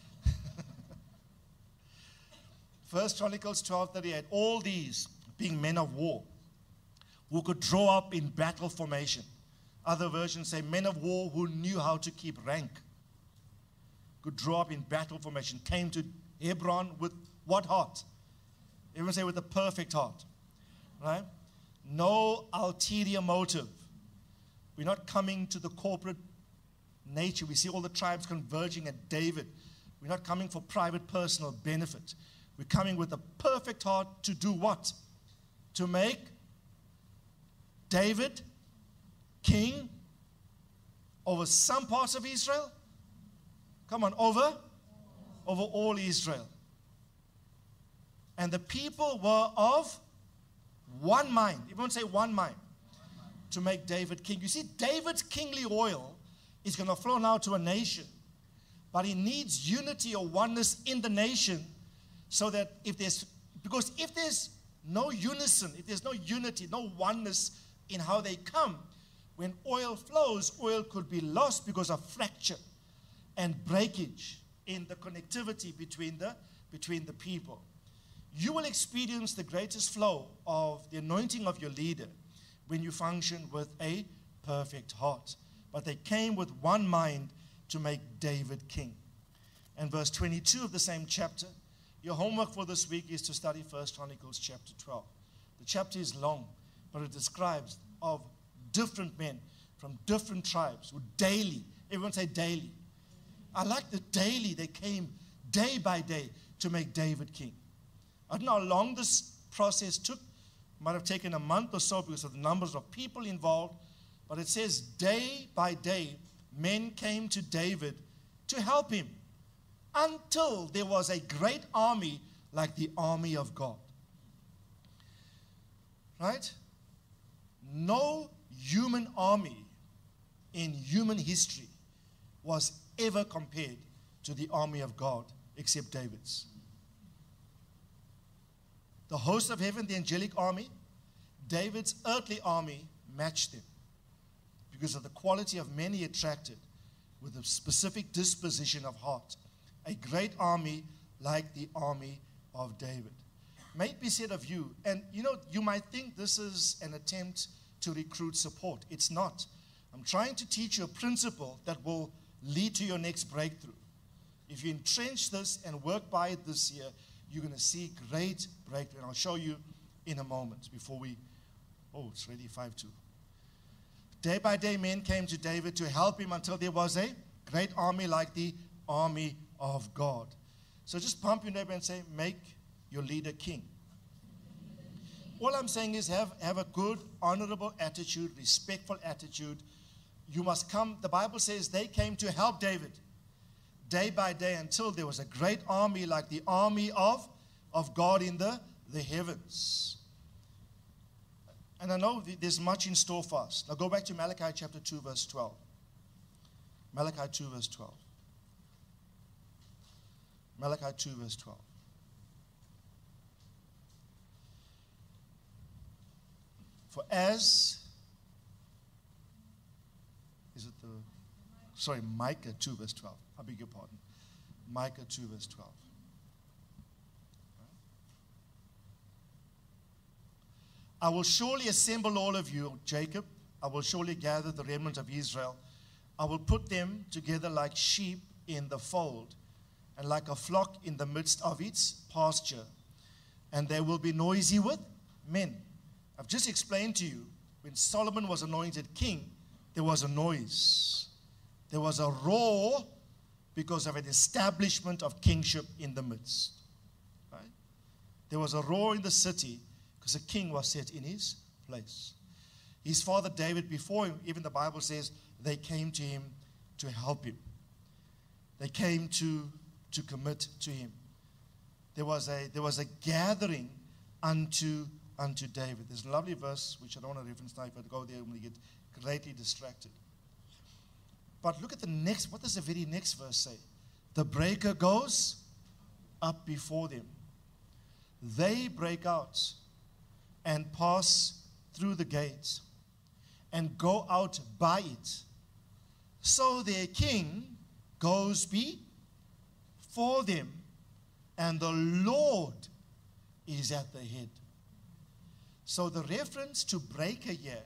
1 Chronicles 12:38. All these being men of war who could draw up in battle formation. Other versions say men of war who knew how to keep rank. Could draw up in battle formation. Came to Hebron with what heart? Everyone say with a perfect heart. Right? No ulterior motive. We're not coming to the corporate nature. We see all the tribes converging at David. We're not coming for private personal benefit. We're coming with a perfect heart to do what? To make David king over some parts of Israel. Come on, over all Israel. And the people were of one mind. Everyone say one mind. To make David king. You see, David's kingly oil is going to flow now to a nation. But he needs unity or oneness in the nation so that if there's no unison, if there's no unity, no oneness in how they come, when oil flows, oil could be lost because of fracture and breakage in the connectivity between the people. You will experience the greatest flow of the anointing of your leader when you function with a perfect heart. But they came with one mind to make David king. And verse 22 of the same chapter, your homework for this week is to study 1 Chronicles chapter 12. The chapter is long, but it describes of different men from different tribes who daily, everyone say daily. I like the daily, they came day by day to make David king. I don't know how long this process took. Might have taken a month or so because of the numbers of people involved. But it says day by day, men came to David to help him until there was a great army like the army of God. Right? No human army in human history was ever compared to the army of God except David's. The host of heaven, the angelic army, David's earthly army matched them because of the quality of men he attracted with a specific disposition of heart. A great army like the army of David. May it be said of you, and you might think this is an attempt to recruit support. It's not. I'm trying to teach you a principle that will lead to your next breakthrough. If you entrench this and work by it this year, you're going to see great breakthrough. And I'll show you in a moment before it's already 5:2. Day by day, men came to David to help him until there was a great army like the army of God. So just pump your neighbor and say, make your leader king. All I'm saying is have a good, honorable attitude, respectful attitude. You must come. The Bible says they came to help David day by day until there was a great army like the army of God in the heavens. And I know there's much in store for us. Now go back to Malachi chapter 2 verse 12. Malachi 2 verse 12. Malachi 2 verse 12. For Micah 2 verse 12. I beg your pardon. Micah 2 verse 12. I will surely assemble all of you, Jacob. I will surely gather the remnant of Israel. I will put them together like sheep in the fold, and like a flock in the midst of its pasture. And they will be noisy with men. I've just explained to you, when Solomon was anointed king, there was a noise. There was a roar because of an establishment of kingship in the midst. Right? There was a roar in the city because a king was set in his place. His father David before him, even the Bible says, they came to him to help him. They came to commit to him. There was a gathering unto David. There's a lovely verse which I don't want to reference now. If I go there, I'm going to get greatly distracted. But look at the next. What does the very next verse say? The breaker goes up before them. They break out and pass through the gates and go out by it. So their king goes before them, and the Lord is at the head. So the reference to breaker here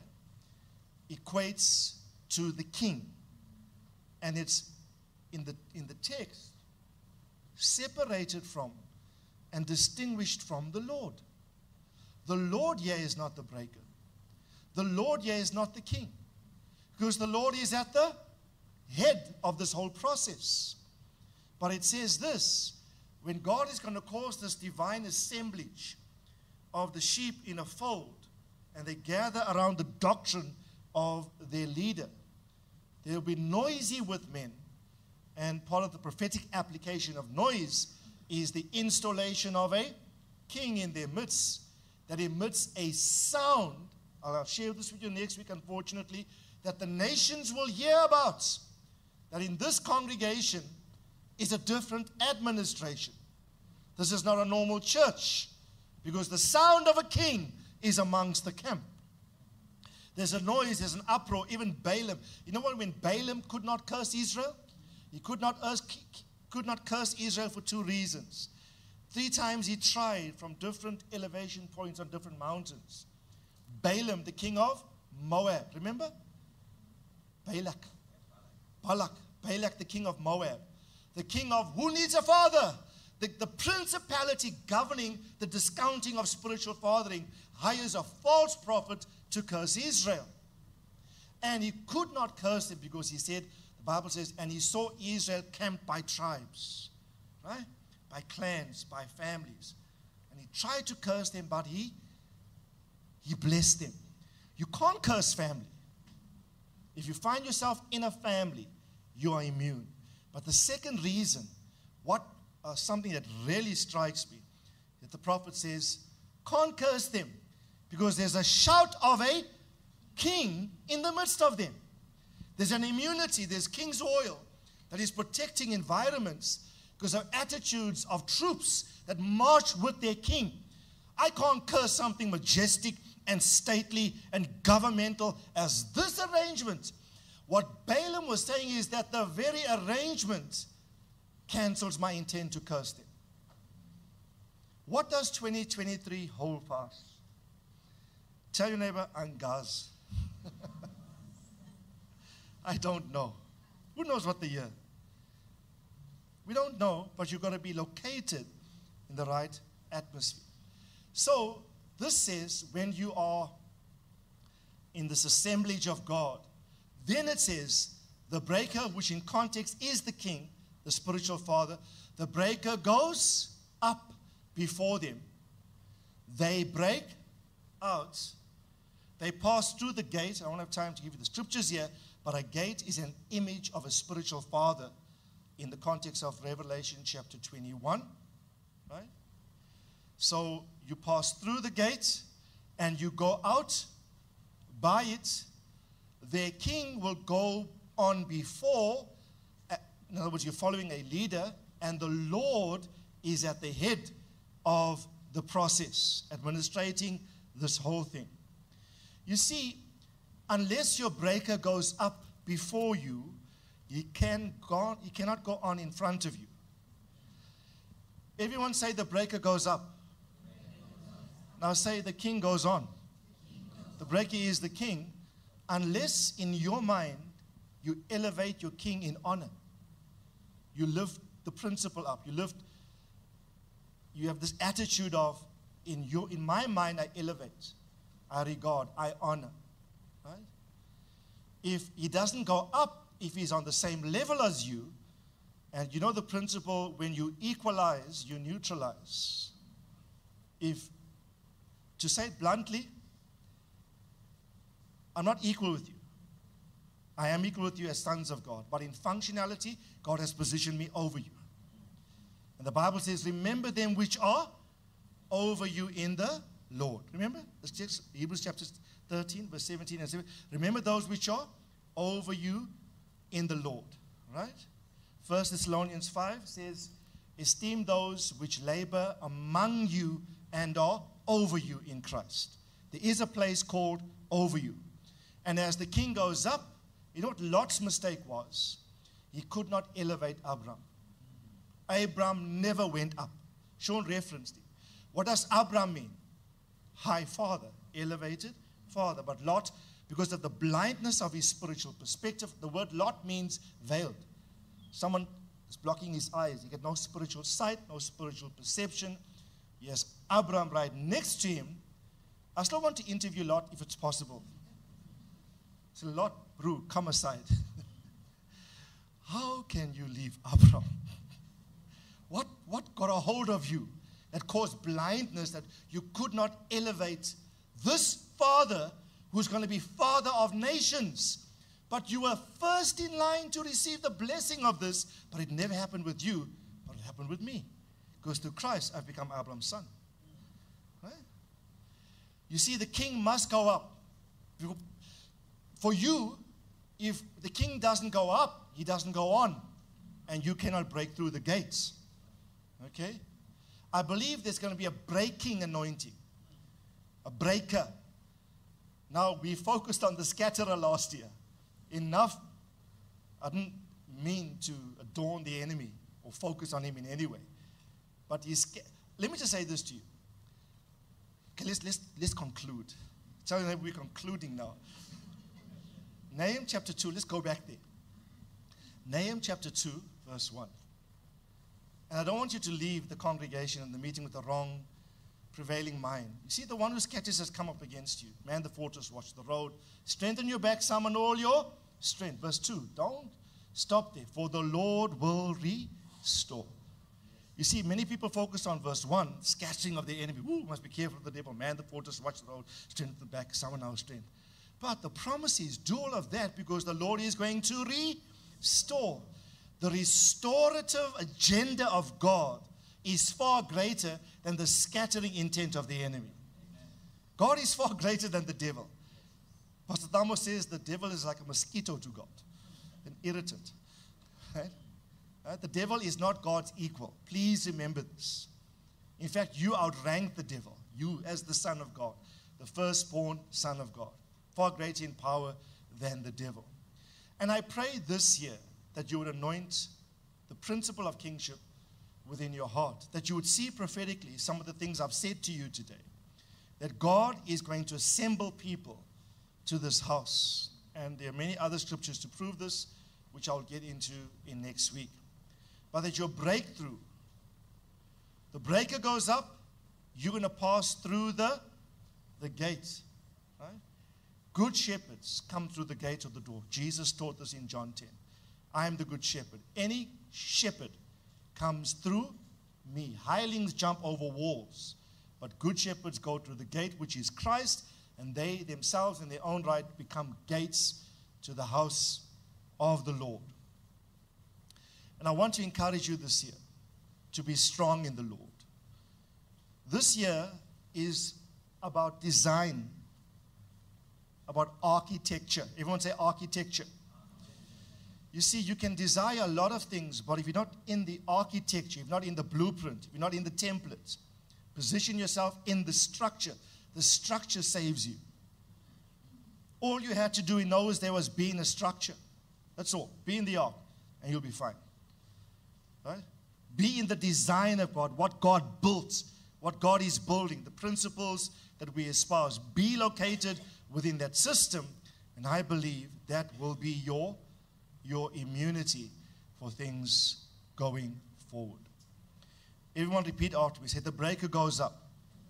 equates to the king. And it's in the text separated from and distinguished from the Lord. The Lord here is not the breaker. The Lord here is not the king. Because the Lord is at the head of this whole process. But it says this, when God is going to cause this divine assemblage of the sheep in a fold, and they gather around the doctrine of their leader, they will be noisy with men. And part of the prophetic application of noise is the installation of a king in their midst that emits a sound. I'll share this with you next week, unfortunately, that the nations will hear about. That in this congregation is a different administration. This is not a normal church, because the sound of a king is amongst the camp. There's a noise, there's an uproar. Even Balaam. You know what? When Balaam could not curse Israel, he could not curse Israel for two reasons. 3 times he tried from different elevation points on different mountains. Balaam, the king of Moab. Remember? Balak, the king of Moab. The king of who needs a father? The principality governing the discounting of spiritual fathering hires a false prophet to curse Israel. And he could not curse them because he said, the Bible says, and he saw Israel camped by tribes, right? By clans, by families. And he tried to curse them, but he blessed them. You can't curse family. If you find yourself in a family, you are immune. But the second reason, something that really strikes me, that the prophet says, can't curse them because there's a shout of a king in the midst of them. There's an immunity, there's king's oil that is protecting environments because of attitudes of troops that march with their king. I can't curse something majestic and stately and governmental as this arrangement. What Balaam was saying is that the very arrangement cancels my intent to curse them. What does 2023 hold for us? Tell your neighbor, Angaz. I don't know. Who knows what the year? We don't know, but you've got to be located in the right atmosphere. So, this says when you are in this assemblage of God, then it says the breaker, which in context is the king, the spiritual father, the breaker goes up before them. They break out. They pass through the gate. I don't have time to give you the scriptures here, but a gate is an image of a spiritual father in the context of Revelation chapter 21. Right? So you pass through the gate and you go out by it. Their king will go on before. In other words, you're following a leader, and the Lord is at the head of the process, administrating this whole thing. You see, unless your breaker goes up before you, he cannot go on in front of you. Everyone say the breaker goes up. Now say the king goes on. The breaker is the king, unless in your mind you elevate your king in honor. You lift the principle up. You have this attitude of, in my mind, I elevate, I regard, I honor. Right? If he doesn't go up, if he's on the same level as you, and you know the principle, when you equalize, you neutralize. To say it bluntly, I'm not equal with you. I am equal with you as sons of God. But in functionality, God has positioned me over you. And the Bible says, remember them which are over you in the Lord. Remember? That's just Hebrews chapter 13, verse 17 and 17. Remember those which are over you in the Lord. Right? 1 Thessalonians 5 says, esteem those which labor among you and are over you in Christ. There is a place called over you. And as the king goes up, you know what Lot's mistake was? He could not elevate Abram. Abram never went up. Sean referenced it. What does Abram mean? High father, elevated father. But Lot, because of the blindness of his spiritual perspective, the word Lot means veiled. Someone is blocking his eyes. He got no spiritual sight, no spiritual perception. He has Abram right next to him. I still want to interview Lot if it's possible. So Lot, bro, come aside. How can you leave Abram? What got a hold of you that caused blindness that you could not elevate this father who's going to be father of nations? But you were first in line to receive the blessing of this, but it never happened with you, but it happened with me. Because through Christ, I've become Abram's son. Right? You see, the king must go up. For you, if the king doesn't go up, he doesn't go on. And you cannot break through the gates. Okay? I believe there's going to be a breaking anointing. A breaker. Now, we focused on the scatterer last year. Enough. I didn't mean to adorn the enemy or focus on him in any way. But let me just say this to you. Okay, let's conclude. Tell you that we're concluding now. Nahum chapter 2, let's go back there. Nahum chapter 2, verse 1. And I don't want you to leave the congregation and the meeting with the wrong prevailing mind. You see, the one who scatters has come up against you. Man the fortress, watch the road. Strengthen your back, summon all your strength. Verse 2, don't stop there. For the Lord will restore. You see, many people focus on verse 1, scattering of the enemy. Ooh, must be careful of the devil. Man the fortress, watch the road. Strengthen the back, summon our strength. But the promise is, do all of that because the Lord is going to restore. The restorative agenda of God is far greater than the scattering intent of the enemy. God is far greater than the devil. Pastor Thamo says the devil is like a mosquito to God, an irritant. Right? The devil is not God's equal. Please remember this. In fact, you outrank the devil. You as the Son of God, the firstborn Son of God, far greater in power than the devil. And I pray this year that you would anoint the principle of kingship within your heart, that you would see prophetically some of the things I've said to you today, that God is going to assemble people to this house. And there are many other scriptures to prove this, which I'll get into in next week. But that your breakthrough, the breaker goes up, you're going to pass through the gate. Right? Good shepherds come through the gate of the door. Jesus taught this in John 10. I am the good shepherd. Any shepherd comes through me. Hirelings jump over walls, but good shepherds go through the gate, which is Christ, and they themselves in their own right become gates to the house of the Lord. And I want to encourage you this year to be strong in the Lord. This year is about design, about architecture. Everyone say architecture. You see, you can desire a lot of things, but if you're not in the architecture, if you're not in the blueprint, if you're not in the template, position yourself in the structure. The structure saves you. All you had to do in those days was be in a structure. That's all. Be in the ark, and you'll be fine. Right? Be in the design of God, what God built, what God is building, the principles that we espouse. Be located within that system, and I believe that will be your immunity for things going forward. Everyone repeat after me. Say, the breaker goes up.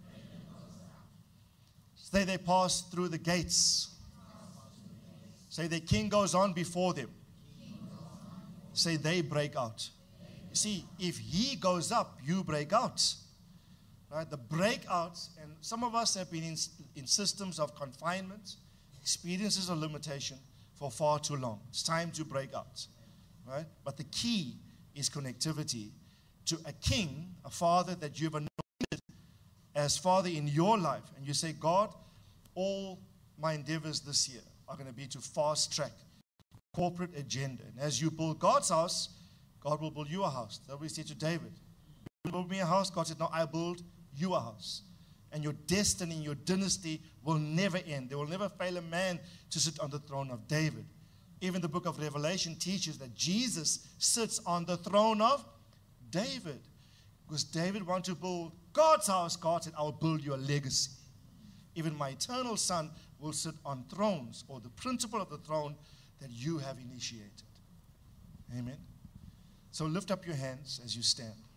Say, they pass through the gates. Say, the king goes on before them. Say, they break out. You see, if he goes up, you break out. Right? The breakout, and some of us have been in systems of confinement, experiences of limitation for far too long. It's time to break out. Right? But the key is connectivity to a king, a father that you've anointed as father in your life. And you say, God, all my endeavors this year are going to be to fast track corporate agenda. And as you build God's house, God will build you a house. That's what he said to David. You build me a house. God said, no, I build you a house. And your destiny, your dynasty will never end. There will never fail a man to sit on the throne of David. Even the book of Revelation teaches that Jesus sits on the throne of David. Because David wanted to build God's house. God said, I will build you a legacy. Even my eternal son will sit on thrones, or the principle of the throne that you have initiated. Amen. So lift up your hands as you stand.